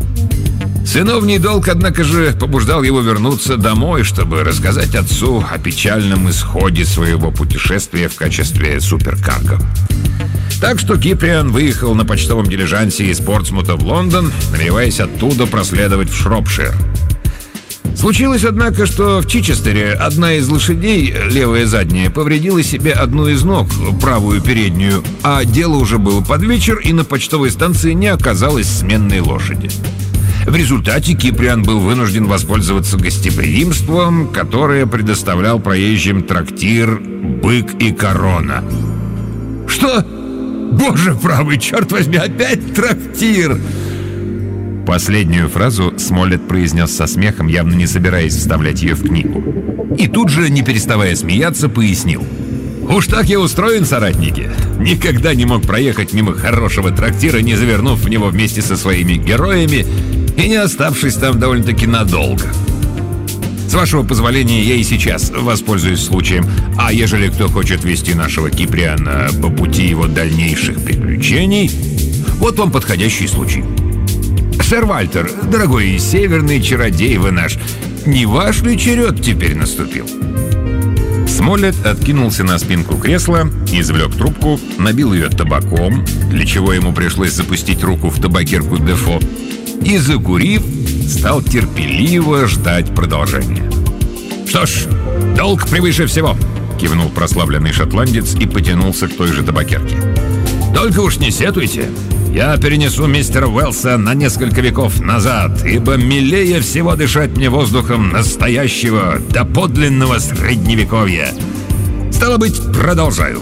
Сыновний долг, однако же, побуждал его вернуться домой, чтобы рассказать отцу о печальном исходе своего путешествия в качестве суперкарго. Так что Киприан выехал на почтовом дилижансе из Портсмута в Лондон, намереваясь оттуда проследовать в Шропшир. Случилось, однако, что в Чичестере одна из лошадей, левая задняя, повредила себе одну из ног, правую переднюю, а дело уже было под вечер, и на почтовой станции не оказалось сменной лошади. В результате Киприан был вынужден воспользоваться гостеприимством, которое предоставлял проезжим трактир «Бык и корона». «Что? Боже правый, черт возьми, опять трактир!» Последнюю фразу Смоллет произнес со смехом, явно не собираясь вставлять ее в книгу. И тут же, не переставая смеяться, пояснил: «Уж так я устроен, соратники. Никогда не мог проехать мимо хорошего трактира, не завернув в него вместе со своими героями и не оставшись там довольно-таки надолго. С вашего позволения, я и сейчас воспользуюсь случаем. А ежели кто хочет вести нашего Киприана по пути его дальнейших приключений, вот вам подходящий случай. Сэр Вальтер, дорогой северный чародей вы наш, не ваш ли черед теперь наступил?» Смоллет откинулся на спинку кресла, извлек трубку, набил ее табаком, для чего ему пришлось запустить руку в табакерку Дефо, и, закурив, стал терпеливо ждать продолжения. «Что ж, долг превыше всего», — кивнул прославленный шотландец и потянулся к той же табакерке. «Только уж не сетуйте. Я перенесу мистера Уэллса на несколько веков назад, ибо милее всего дышать мне воздухом настоящего, доподлинного средневековья. Стало быть, продолжаю.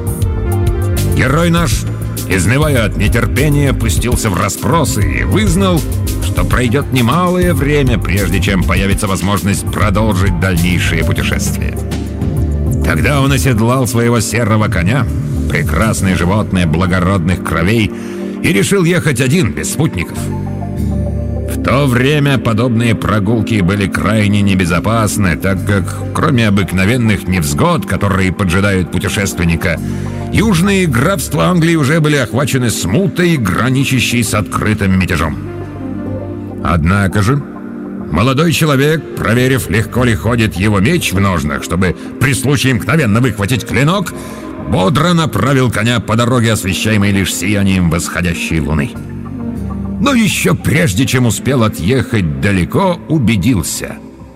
Герой наш, изнывая от нетерпения, пустился в расспросы и вызнал, что пройдет немалое время, прежде чем появится возможность продолжить дальнейшее путешествие. Тогда он оседлал своего серого коня, прекрасное животное благородных кровей, и решил ехать один, без спутников. В то время подобные прогулки были крайне небезопасны, так как, кроме обыкновенных невзгод, которые поджидают путешественника, южные графства Англии уже были охвачены смутой, граничащей с открытым мятежом. Однако же молодой человек, проверив, легко ли ходит его меч в ножнах, чтобы при случае мгновенно выхватить клинок, бодро направил коня по дороге, освещаемой лишь сиянием восходящей луны. Но еще прежде чем успел отъехать далеко, убедился: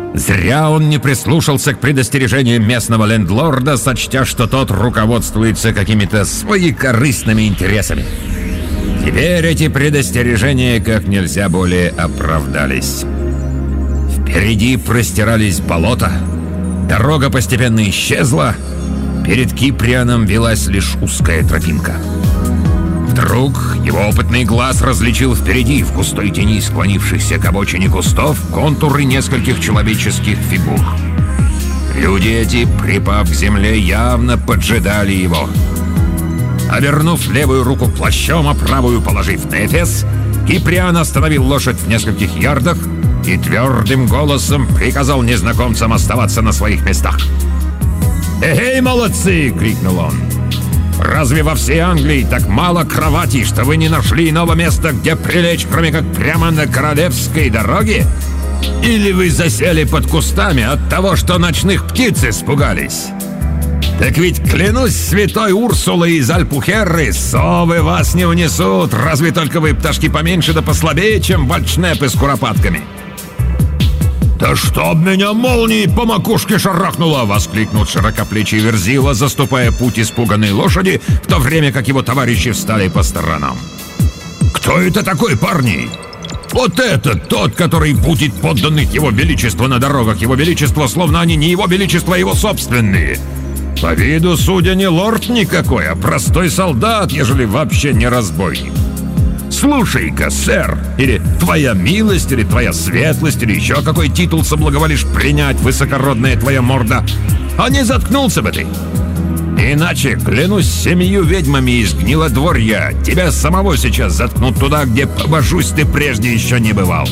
Зря он не прислушался к предостережениям местного лендлорда, сочтя, что тот руководствуется какими-то своекорыстными интересами. Теперь эти предостережения как нельзя более оправдались. Впереди простирались болота, дорога постепенно исчезла, перед Киприаном велась лишь узкая тропинка. Вдруг его опытный глаз различил впереди, в густой тени склонившихся к обочине кустов, контуры нескольких человеческих фигур. Люди эти, припав к земле, явно поджидали его. Обернув левую руку плащом, а правую положив на эфес, Киприан остановил лошадь в нескольких ярдах и твердым голосом приказал незнакомцам оставаться на своих местах. «Эй, молодцы!» — крикнул он. «Разве во всей Англии так мало кроватей, что вы не нашли иного места, где прилечь, кроме как прямо на королевской дороге? Или вы засели под кустами от того, что ночных птиц испугались? Так ведь, клянусь святой Урсулой из Альпухерры, совы вас не унесут, разве только вы пташки поменьше да послабее, чем вальчнепы с куропатками». «Да чтоб меня молнией по макушке шарахнуло!» — воскликнул широкоплечий Верзила, заступая путь испуганной лошади, в то время как его товарищи встали по сторонам. «Кто это такой, парни? Вот это тот, который путит подданных его величества на дорогах его величества, словно они не его величество, а его собственные. По виду, судя, не лорд никакой, а простой солдат, ежели вообще не разбойник. Слушай-ка, сэр, или твоя милость, или твоя светлость, или еще какой титул соблаговолишь принять, высокородная твоя морда, а не заткнулся бы ты. Иначе, клянусь 7 ведьмами из Гнилодворья, тебя самого сейчас заткнут туда, где, побожусь, ты прежде еще не бывал».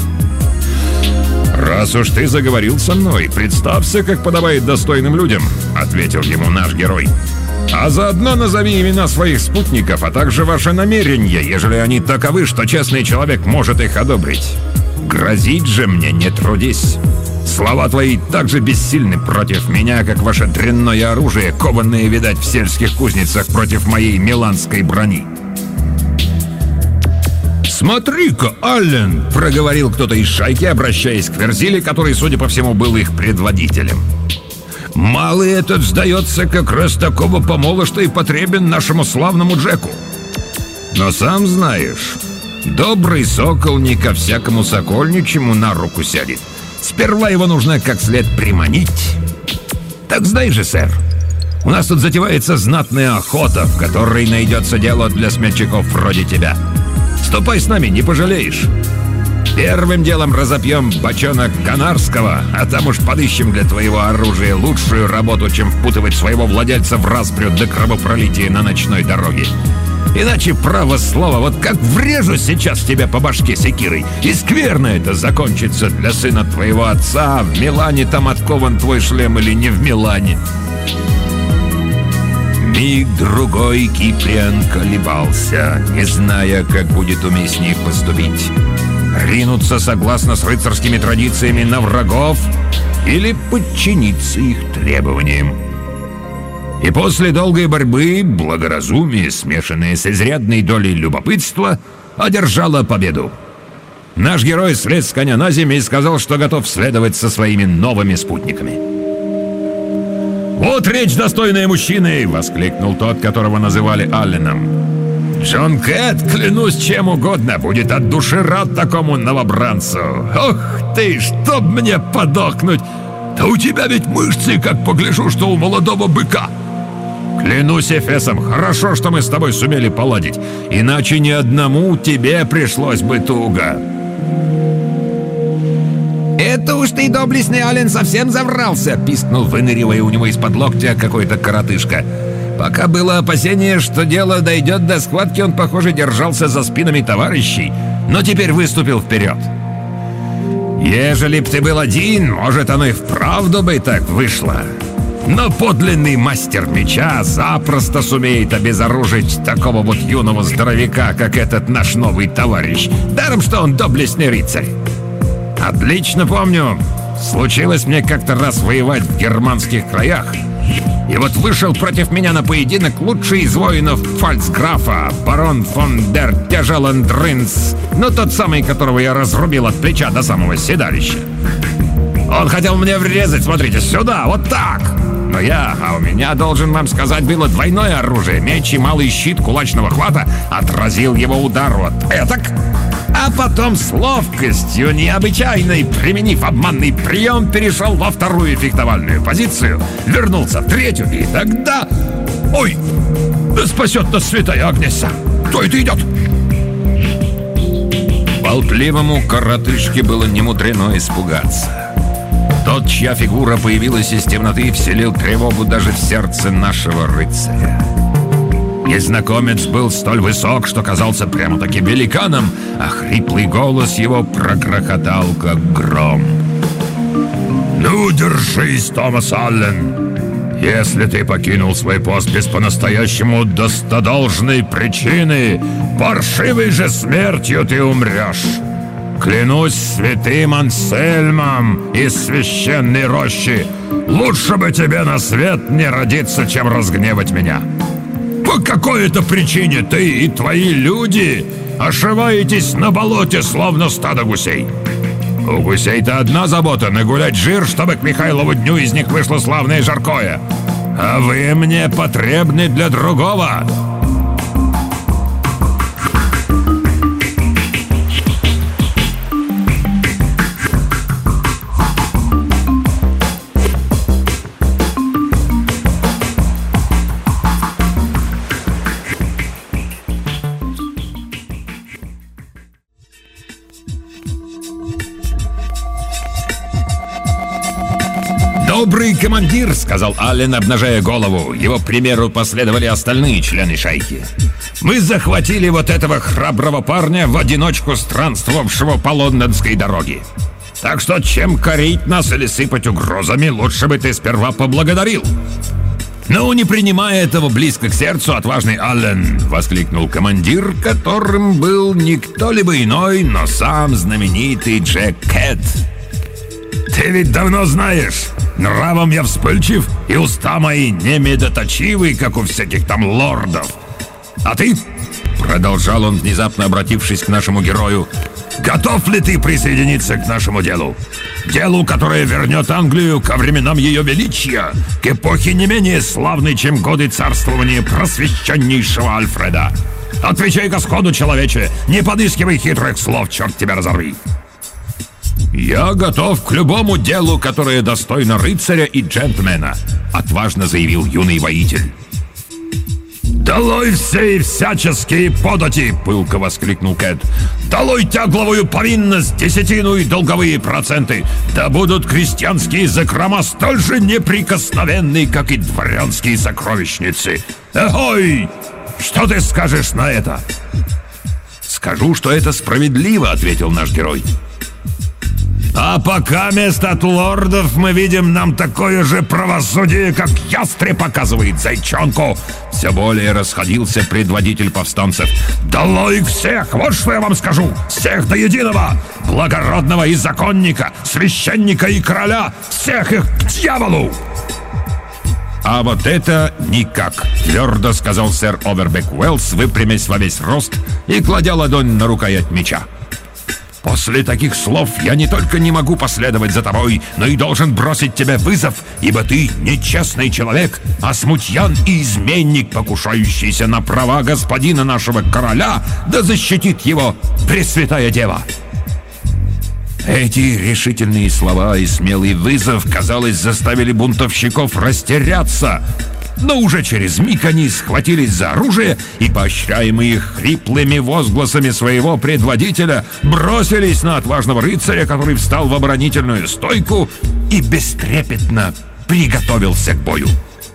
«Раз уж ты заговорил со мной, представься, как подобает достойным людям», — ответил ему наш герой. «А заодно назови имена своих спутников, а также ваши намерения, ежели они таковы, что честный человек может их одобрить. Грозить же мне не трудись. Слова твои так же бессильны против меня, как ваше дрянное оружие, кованное, видать, в сельских кузницах против моей миланской брони». «Смотри-ка, Аллен!» — проговорил кто-то из шайки, обращаясь к Верзиле, который, судя по всему, был их предводителем. «Малый этот, сдается, как раз такого помола, что и потребен нашему славному Джеку. Но сам знаешь, добрый сокол не ко всякому сокольничему на руку сядет. Сперва его нужно как след приманить. Так знаешь же, сэр, у нас тут затевается знатная охота, в которой найдется дело для смельчаков вроде тебя. Ступай с нами, не пожалеешь. Первым делом разопьем бочонок канарского, а там уж подыщем для твоего оружия лучшую работу, чем впутывать своего владельца в распрю до кровопролития на ночной дороге. Иначе, право слово, вот как врежу сейчас тебе по башке секирой, и скверно это закончится для сына твоего отца. В Милане там откован твой шлем или не в Милане». Миг-другой Киприан колебался, не зная, как будет уместнее поступить. Ринуться согласно с рыцарскими традициями на врагов или подчиниться их требованиям. И после долгой борьбы благоразумие, смешанное с изрядной долей любопытства, одержало победу. Наш герой слез с коня на землю и сказал, что готов следовать со своими новыми спутниками. «Вот речь, достойная мужчины!» — воскликнул тот, которого называли Алленом. «Джон Кэт, клянусь чем угодно, будет от души рад такому новобранцу! Ох ты, чтоб мне подохнуть! Да у тебя ведь мышцы, как погляжу, что у молодого быка! Клянусь Эфесом, хорошо, что мы с тобой сумели поладить, иначе ни одному тебе пришлось бы туго!» «Это уж ты, доблестный Аллен, совсем заврался!» — пискнул, выныривая у него из-под локтя какой-то коротышка. Пока было опасение, что дело дойдет до схватки, он, похоже, держался за спинами товарищей, но теперь выступил вперед. «Ежели б ты был один, может, оно и вправду бы так вышло. Но подлинный мастер меча запросто сумеет обезоружить такого вот юного здоровяка, как этот наш новый товарищ, даром что он доблестный рыцарь. Отлично помню, случилось мне как-то раз воевать в германских краях, и вот вышел против меня на поединок лучший из воинов фальцграфа, барон фон дер Тяжеландрынс, но тот самый, которого я разрубил от плеча до самого седалища. Он хотел мне врезать, смотрите, сюда, вот так. Но у меня, должен вам сказать, было двойное оружие. Меч и малый щит кулачного хвата отразил его удар вот этак. А потом с ловкостью необычайной, применив обманный прием, перешел во вторую фехтовальную позицию, вернулся в третью, и тогда... Ой, да спасет нас святая Агнеса! Кто это идет? Болтливому коротышке было немудрено испугаться. Тот, чья фигура появилась из темноты, вселил тревогу даже в сердце нашего рыцаря. Незнакомец был столь высок, что казался прямо-таки великаном, а хриплый голос его прогрохотал, как гром. «Ну, держись, Томас Аллен! Если ты покинул свой пост без по-настоящему достодолжной причины, паршивой же смертью ты умрешь! Клянусь святым Ансельмом из священной рощи, лучше бы тебе на свет не родиться, чем разгневать меня! По какой-то причине ты и твои люди ошиваетесь на болоте, словно стадо гусей. У гусей-то одна забота — нагулять жир, чтобы к Михайлову дню из них вышло славное жаркое. А вы мне потребны для другого. «Добрый командир», — сказал Аллен, обнажая голову. Его примеру последовали остальные члены шайки. «Мы захватили вот этого храброго парня, в одиночку странствовавшего по лондонской дороге. Так что чем корить нас или сыпать угрозами, лучше бы ты сперва поблагодарил». «Ну, не принимая этого близко к сердцу, отважный Аллен», — воскликнул командир, которым был не кто-либо иной, но сам знаменитый Джек Кэт. «Ты ведь давно знаешь, нравом я вспыльчив, и уста мои не медоточивы, как у всяких там лордов. А ты, — продолжал он, внезапно обратившись к нашему герою, — готов ли ты присоединиться к нашему делу? Делу, которое вернет Англию ко временам ее величия, к эпохе не менее славной, чем годы царствования просвещеннейшего Альфреда. Отвечай-ка сходу, человече, не подыскивай хитрых слов, черт тебя разорви!» «Я готов к любому делу, которое достойно рыцаря и джентльмена», — отважно заявил юный воитель. «Долой все и всяческие подати!» — пылко воскликнул Кэт. «Долой тягловую повинность, десятину и долговые проценты! Да будут крестьянские закрома столь же неприкосновенны, как и дворянские сокровищницы! Эхой! Что ты скажешь на это?» «Скажу, что это справедливо», — ответил наш герой. «А пока вместо от лордов мы видим нам такое же правосудие, как ястреб показывает зайчонку!» Все более расходился предводитель повстанцев. «Долой всех! Вот что я вам скажу! Всех до единого! Благородного и законника, священника и короля! Всех их к дьяволу!» «А вот это никак!» — твердо сказал сэр Овербек Уэллс, выпрямясь во весь рост и кладя ладонь на рукоять меча. «После таких слов я не только не могу последовать за тобой, но и должен бросить тебе вызов, ибо ты нечестный человек, а смутьян и изменник, покушающийся на права господина нашего короля, да защитит его Пресвятая Дева». Эти решительные слова и смелый вызов, казалось, заставили бунтовщиков растеряться. Но уже через миг они схватились за оружие и, поощряемые хриплыми возгласами своего предводителя, бросились на отважного рыцаря, который встал в оборонительную стойку и бестрепетно приготовился к бою.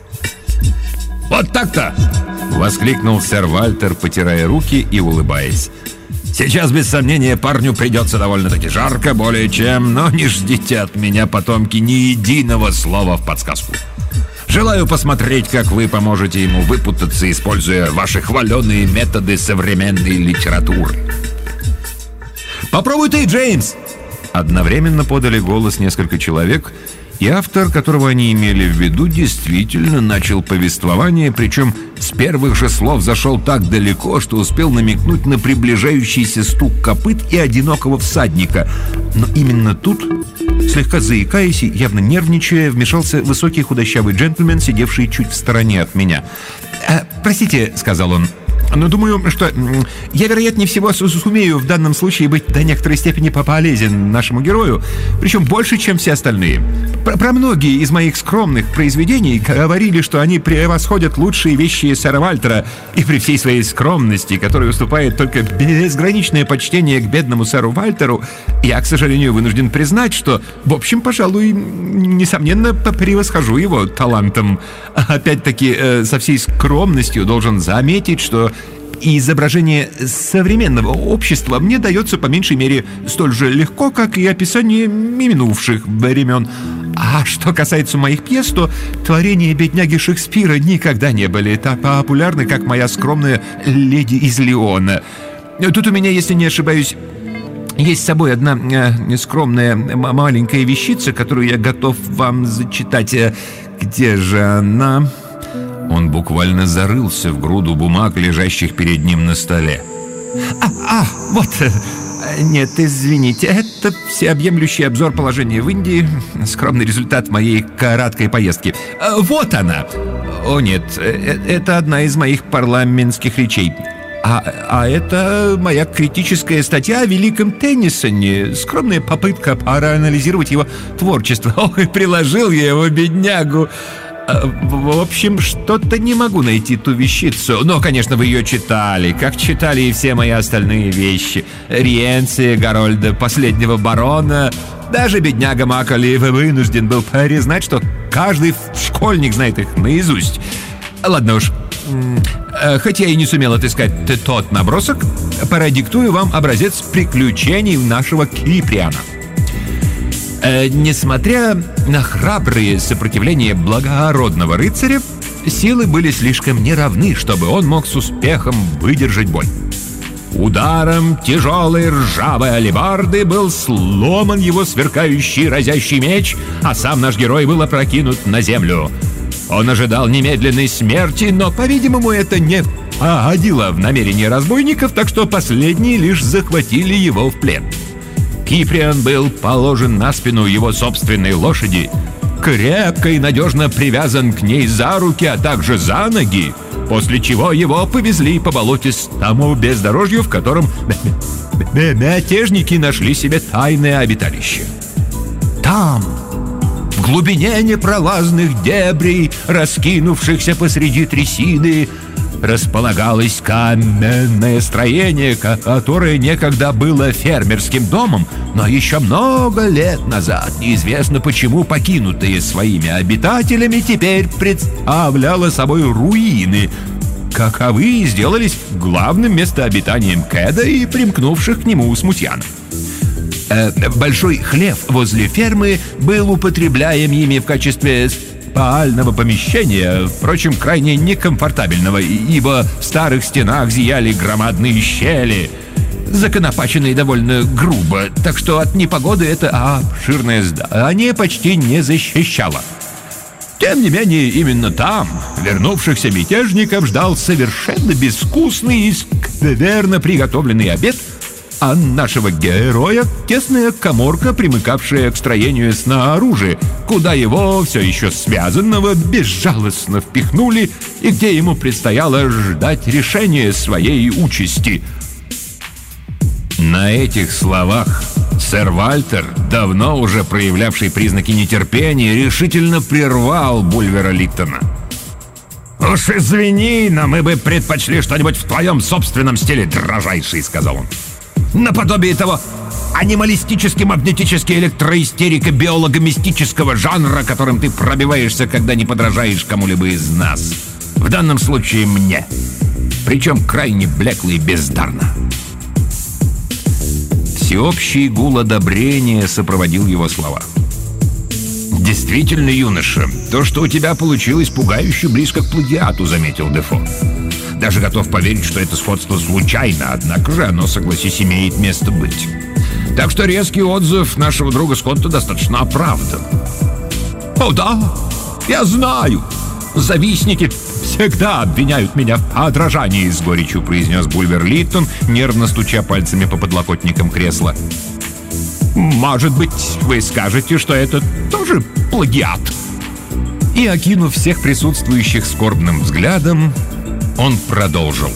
«Вот так-то!» — воскликнул сэр Вальтер, потирая руки и улыбаясь. «Сейчас, без сомнения, парню придется довольно-таки жарко, более чем, но не ждите от меня, потомки, ни единого слова в подсказку. Желаю посмотреть, как вы поможете ему выпутаться, используя ваши хваленые методы современной литературы». «Попробуй ты, Джеймс!» Одновременно подали голос несколько человек, И автор, которого они имели в виду, действительно начал повествование, причем с первых же слов зашел так далеко, что успел намекнуть на приближающийся стук копыт и одинокого всадника. Но именно тут, слегка заикаясь и явно нервничая, вмешался высокий худощавый джентльмен, сидевший чуть в стороне от меня. «Простите», — сказал он, — «но думаю, что я, вероятнее всего, сумею в данном случае быть до некоторой степени полезен нашему герою, причем больше, чем все остальные. Про многие из моих скромных произведений говорили, что они превосходят лучшие вещи сэра Вальтера, и при всей своей скромности, которой уступает только безграничное почтение к бедному сэру Вальтеру, я, к сожалению, вынужден признать, что, в общем, пожалуй, несомненно, превосхожу его талантом. Опять-таки, со всей скромностью должен заметить, что изображение современного общества мне дается по меньшей мере столь же легко, как и описание минувших времен. А что касается моих пьес, то творения бедняги Шекспира никогда не были так популярны, как моя скромная «Леди из Леона». Тут у меня, если не ошибаюсь, есть с собой одна скромная маленькая вещица, которую я готов вам зачитать. Где же она? Он буквально зарылся в груду бумаг, лежащих перед ним на столе. Вот. Нет, извините, это всеобъемлющий обзор положения в Индии. Скромный результат моей короткой поездки. Вот она. О нет, это одна из моих парламентских речей. А это моя критическая статья о великом Теннисоне. Скромная попытка проанализировать его творчество. Ох, и приложил я его, беднягу. В общем, что-то не могу найти ту вещицу. Но, конечно, вы ее читали, как читали и все мои остальные вещи. Риенция Гарольда, последнего барона. Даже бедняга Макколи вынужден был признать, что каждый школьник знает их наизусть. Ладно уж, хотя я и не сумел отыскать тот набросок, продиктую вам образец приключений нашего Киприана. Несмотря на храбрые сопротивления благородного рыцаря, силы были слишком неравны, чтобы он мог с успехом выдержать бой. Ударом тяжелой ржавой алебарды был сломан его сверкающий разящий меч, а сам наш герой был опрокинут на землю. Он ожидал немедленной смерти, но, по-видимому, это не входило в намерение разбойников, так что последние лишь захватили его в плен. Киприан был положен на спину его собственной лошади, крепко и надежно привязан к ней за руки, а также за ноги, после чего его повезли по болотистому бездорожью, в котором мятежники нашли себе тайное обиталище. Там, в глубине непролазных дебрей, раскинувшихся посреди трясины, располагалось каменное строение, которое некогда было фермерским домом, но еще много лет назад, неизвестно почему покинутые своими обитателями, теперь представляло собой руины, каковы сделались главным местообитанием Кэда и примкнувших к нему смутьянов. Большой хлев возле фермы был употребляем ими в качестве спального помещения, впрочем, крайне некомфортабельного, ибо в старых стенах зияли громадные щели, законопаченные довольно грубо, так что от непогоды это обширное здание почти не защищало. Тем не менее, именно там вернувшихся мятежников ждал совершенно безвкусный и скверно приготовленный обед, а нашего героя тесная каморка, примыкавшая к строению снаружи, куда его, все еще связанного, безжалостно впихнули и где ему предстояло ждать решения своей участи. На этих словах сэр Вальтер, давно уже проявлявший признаки нетерпения, решительно прервал Бульвера Литтона. «Уж извини, но мы бы предпочли что-нибудь в твоем собственном стиле, дрожайший», — сказал он. «Наподобие того анималистически-магнетически электроистерико-биолого-мистического жанра, которым ты пробиваешься, когда не подражаешь кому-либо из нас. В данном случае мне. Причем крайне блекло и бездарно». Всеобщий гул одобрения сопроводил его слова. «Действительно, юноша, то, что у тебя получилось, пугающе близко к плагиату», — заметил Дефо. «Даже готов поверить, что это сходство случайно, однако же оно, согласись, имеет место быть. Так что резкий отзыв нашего друга Скотта достаточно оправдан». «О да, я знаю. Завистники всегда обвиняют меня в подражании», — с горечью произнес Бульвер Литтон, нервно стуча пальцами по подлокотникам кресла. «Может быть, вы скажете, что это тоже плагиат?» И, окинув всех присутствующих скорбным взглядом, он продолжил.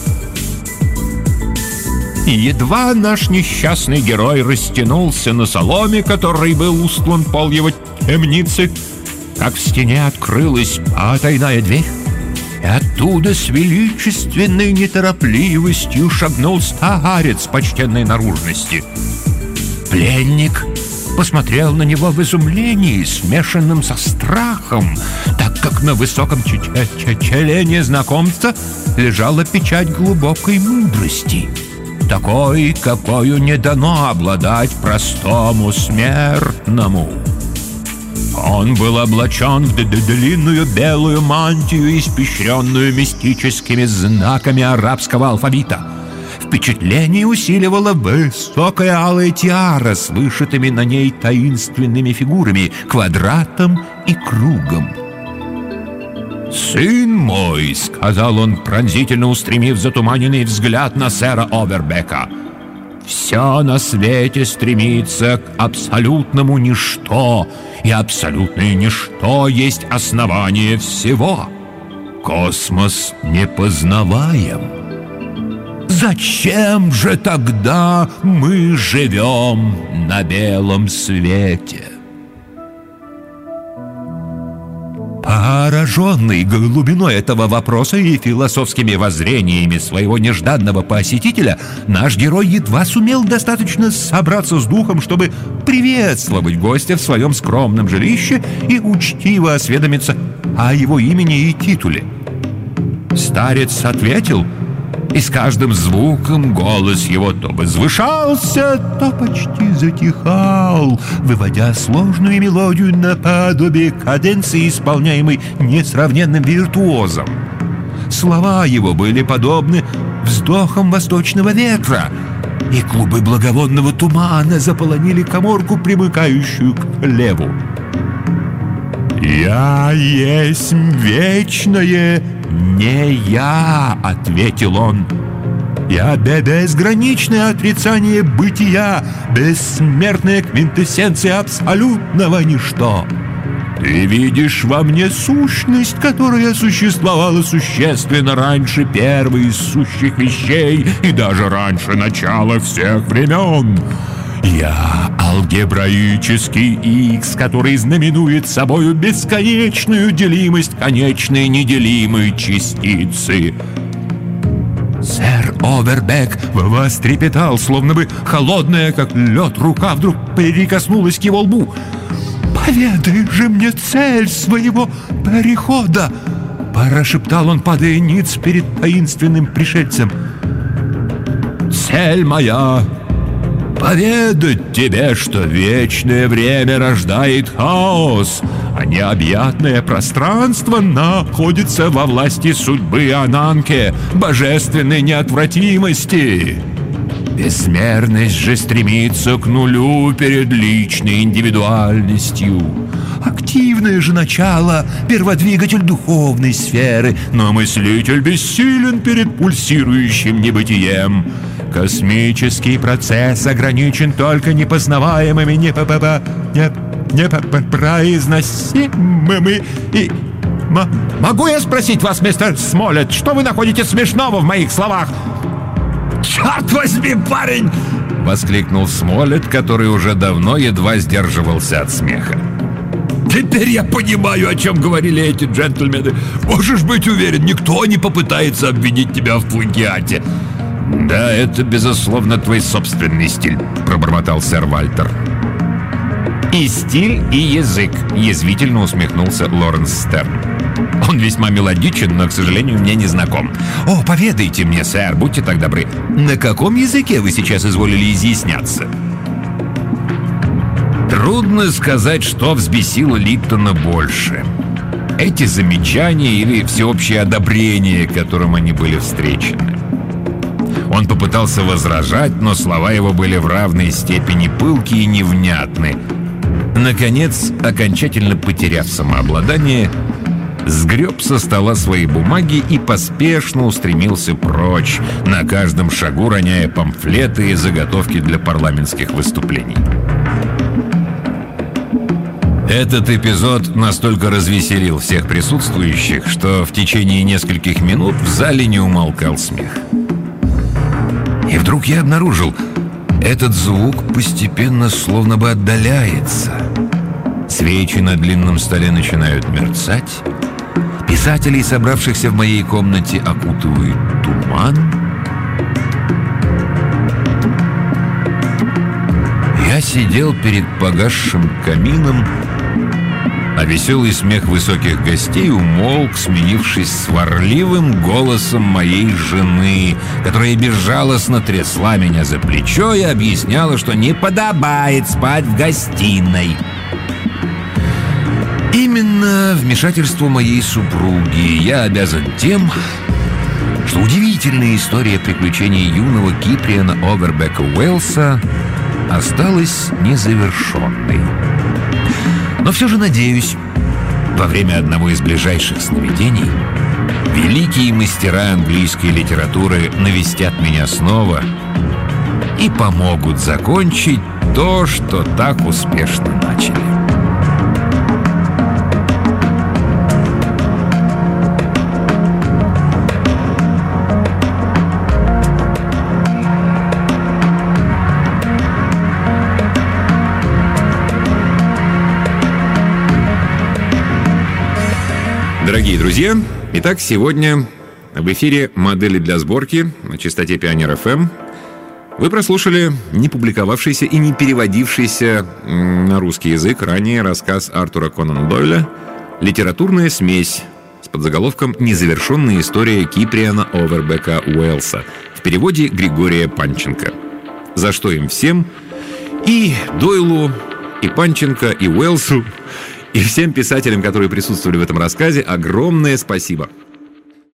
«Едва наш несчастный герой растянулся на соломе, которой был устлан пол его темницы, как в стене открылась потайная дверь, и оттуда с величественной неторопливостью шагнул старец почтенной наружности. Пленник посмотрел на него в изумлении, смешанном со страхом, так как на высоком челе незнакомца лежала печать глубокой мудрости, такой, какою не дано обладать простому смертному. Он был облачен в длинную белую мантию, испещренную мистическими знаками арабского алфавита. Впечатление усиливала высокая алая тиара с вышитыми на ней таинственными фигурами, квадратом и кругом. «Сын мой», — сказал он, пронзительно устремив затуманенный взгляд на сэра Овербека, — «все на свете стремится к абсолютному ничто, и абсолютное ничто есть основание всего. Космос непознаваем. Зачем же тогда мы живем на белом свете?» Пораженный глубиной этого вопроса и философскими воззрениями своего нежданного посетителя, наш герой едва сумел достаточно собраться с духом, чтобы приветствовать гостя в своем скромном жилище и учтиво осведомиться о его имени и титуле. Старец ответил, и с каждым звуком голос его то возвышался, то почти затихал, выводя сложную мелодию наподобие каденции, исполняемой несравненным виртуозом. Слова его были подобны вздохам восточного ветра, и клубы благовонного тумана заполонили каморку, примыкающую к хлеву. «Я есть вечное не я», — ответил он. «Я безграничное отрицание бытия, бессмертная квинтэссенция абсолютного ничто. Ты видишь во мне сущность, которая существовала существенно раньше первой из сущих вещей и даже раньше начала всех времен. Я алгебраический Х, который знаменует собою бесконечную делимость конечной неделимой частицы». Сэр Овербек вострепетал, словно бы холодная, как лед, рука вдруг прикоснулась к его лбу. «Поведай же мне цель своего перехода!» — прошептал он, падая ниц перед таинственным пришельцем. «Цель моя — поведать тебе, что вечное время рождает хаос, а необъятное пространство находится во власти судьбы Ананке, божественной неотвратимости. Безмерность же стремится к нулю перед личной индивидуальностью. Активное же начало — перводвигатель духовной сферы, но мыслитель бессилен перед пульсирующим небытием. Космический процесс ограничен только непознаваемыми, непроизносимыми и... Могу я спросить вас, мистер Смолетт, что вы находите смешного в моих словах? «Черт возьми, парень!» — воскликнул Смолетт, который уже давно едва сдерживался от смеха. «Теперь я понимаю, о чем говорили эти джентльмены. Можешь быть уверен, никто не попытается обвинить тебя в плагиате». «Да, это, безусловно, твой собственный стиль», — пробормотал сэр Вальтер. «И стиль, и язык», — язвительно усмехнулся Лоренс Стерн. «Он весьма мелодичен, но, к сожалению, мне не знаком. О, поведайте мне, сэр, будьте так добры, на каком языке вы сейчас изволили изъясняться?» Трудно сказать, что взбесило Литтона больше. Эти замечания или всеобщее одобрение, которым они были встречены. Он попытался возражать, но слова его были в равной степени пылкие и невнятны. Наконец, окончательно потеряв самообладание, сгреб со стола свои бумаги и поспешно устремился прочь, на каждом шагу роняя памфлеты и заготовки для парламентских выступлений. Этот эпизод настолько развеселил всех присутствующих, что в течение нескольких минут в зале не умолкал смех. И вдруг я обнаружил, этот звук постепенно словно бы отдаляется. Свечи на длинном столе начинают мерцать. Писателей, собравшихся в моей комнате, окутывает туман. Я сидел перед погасшим камином, а веселый смех высоких гостей умолк, сменившись сварливым голосом моей жены, которая безжалостно трясла меня за плечо и объясняла, что не подобает спать в гостиной. Именно вмешательству моей супруги я обязан тем, что удивительная история приключений юного Киприана Овербека Уэллса осталась незавершенной. Но все же надеюсь, во время одного из ближайших сновидений великие мастера английской литературы навестят меня снова и помогут закончить то, что так успешно начали. Дорогие друзья, итак, сегодня в эфире «Модели для сборки» на частоте Пионер ФМ. Вы прослушали не публиковавшийся и не переводившийся на русский язык ранее рассказ Артура Конан Дойля «Литературная смесь» с подзаголовком «Незавершенная история Киприана Овербека Уэллса» в переводе Григория Панченко. За что им всем, и Дойлу, и Панченко, и Уэллсу, и всем писателям, которые присутствовали в этом рассказе, огромное спасибо.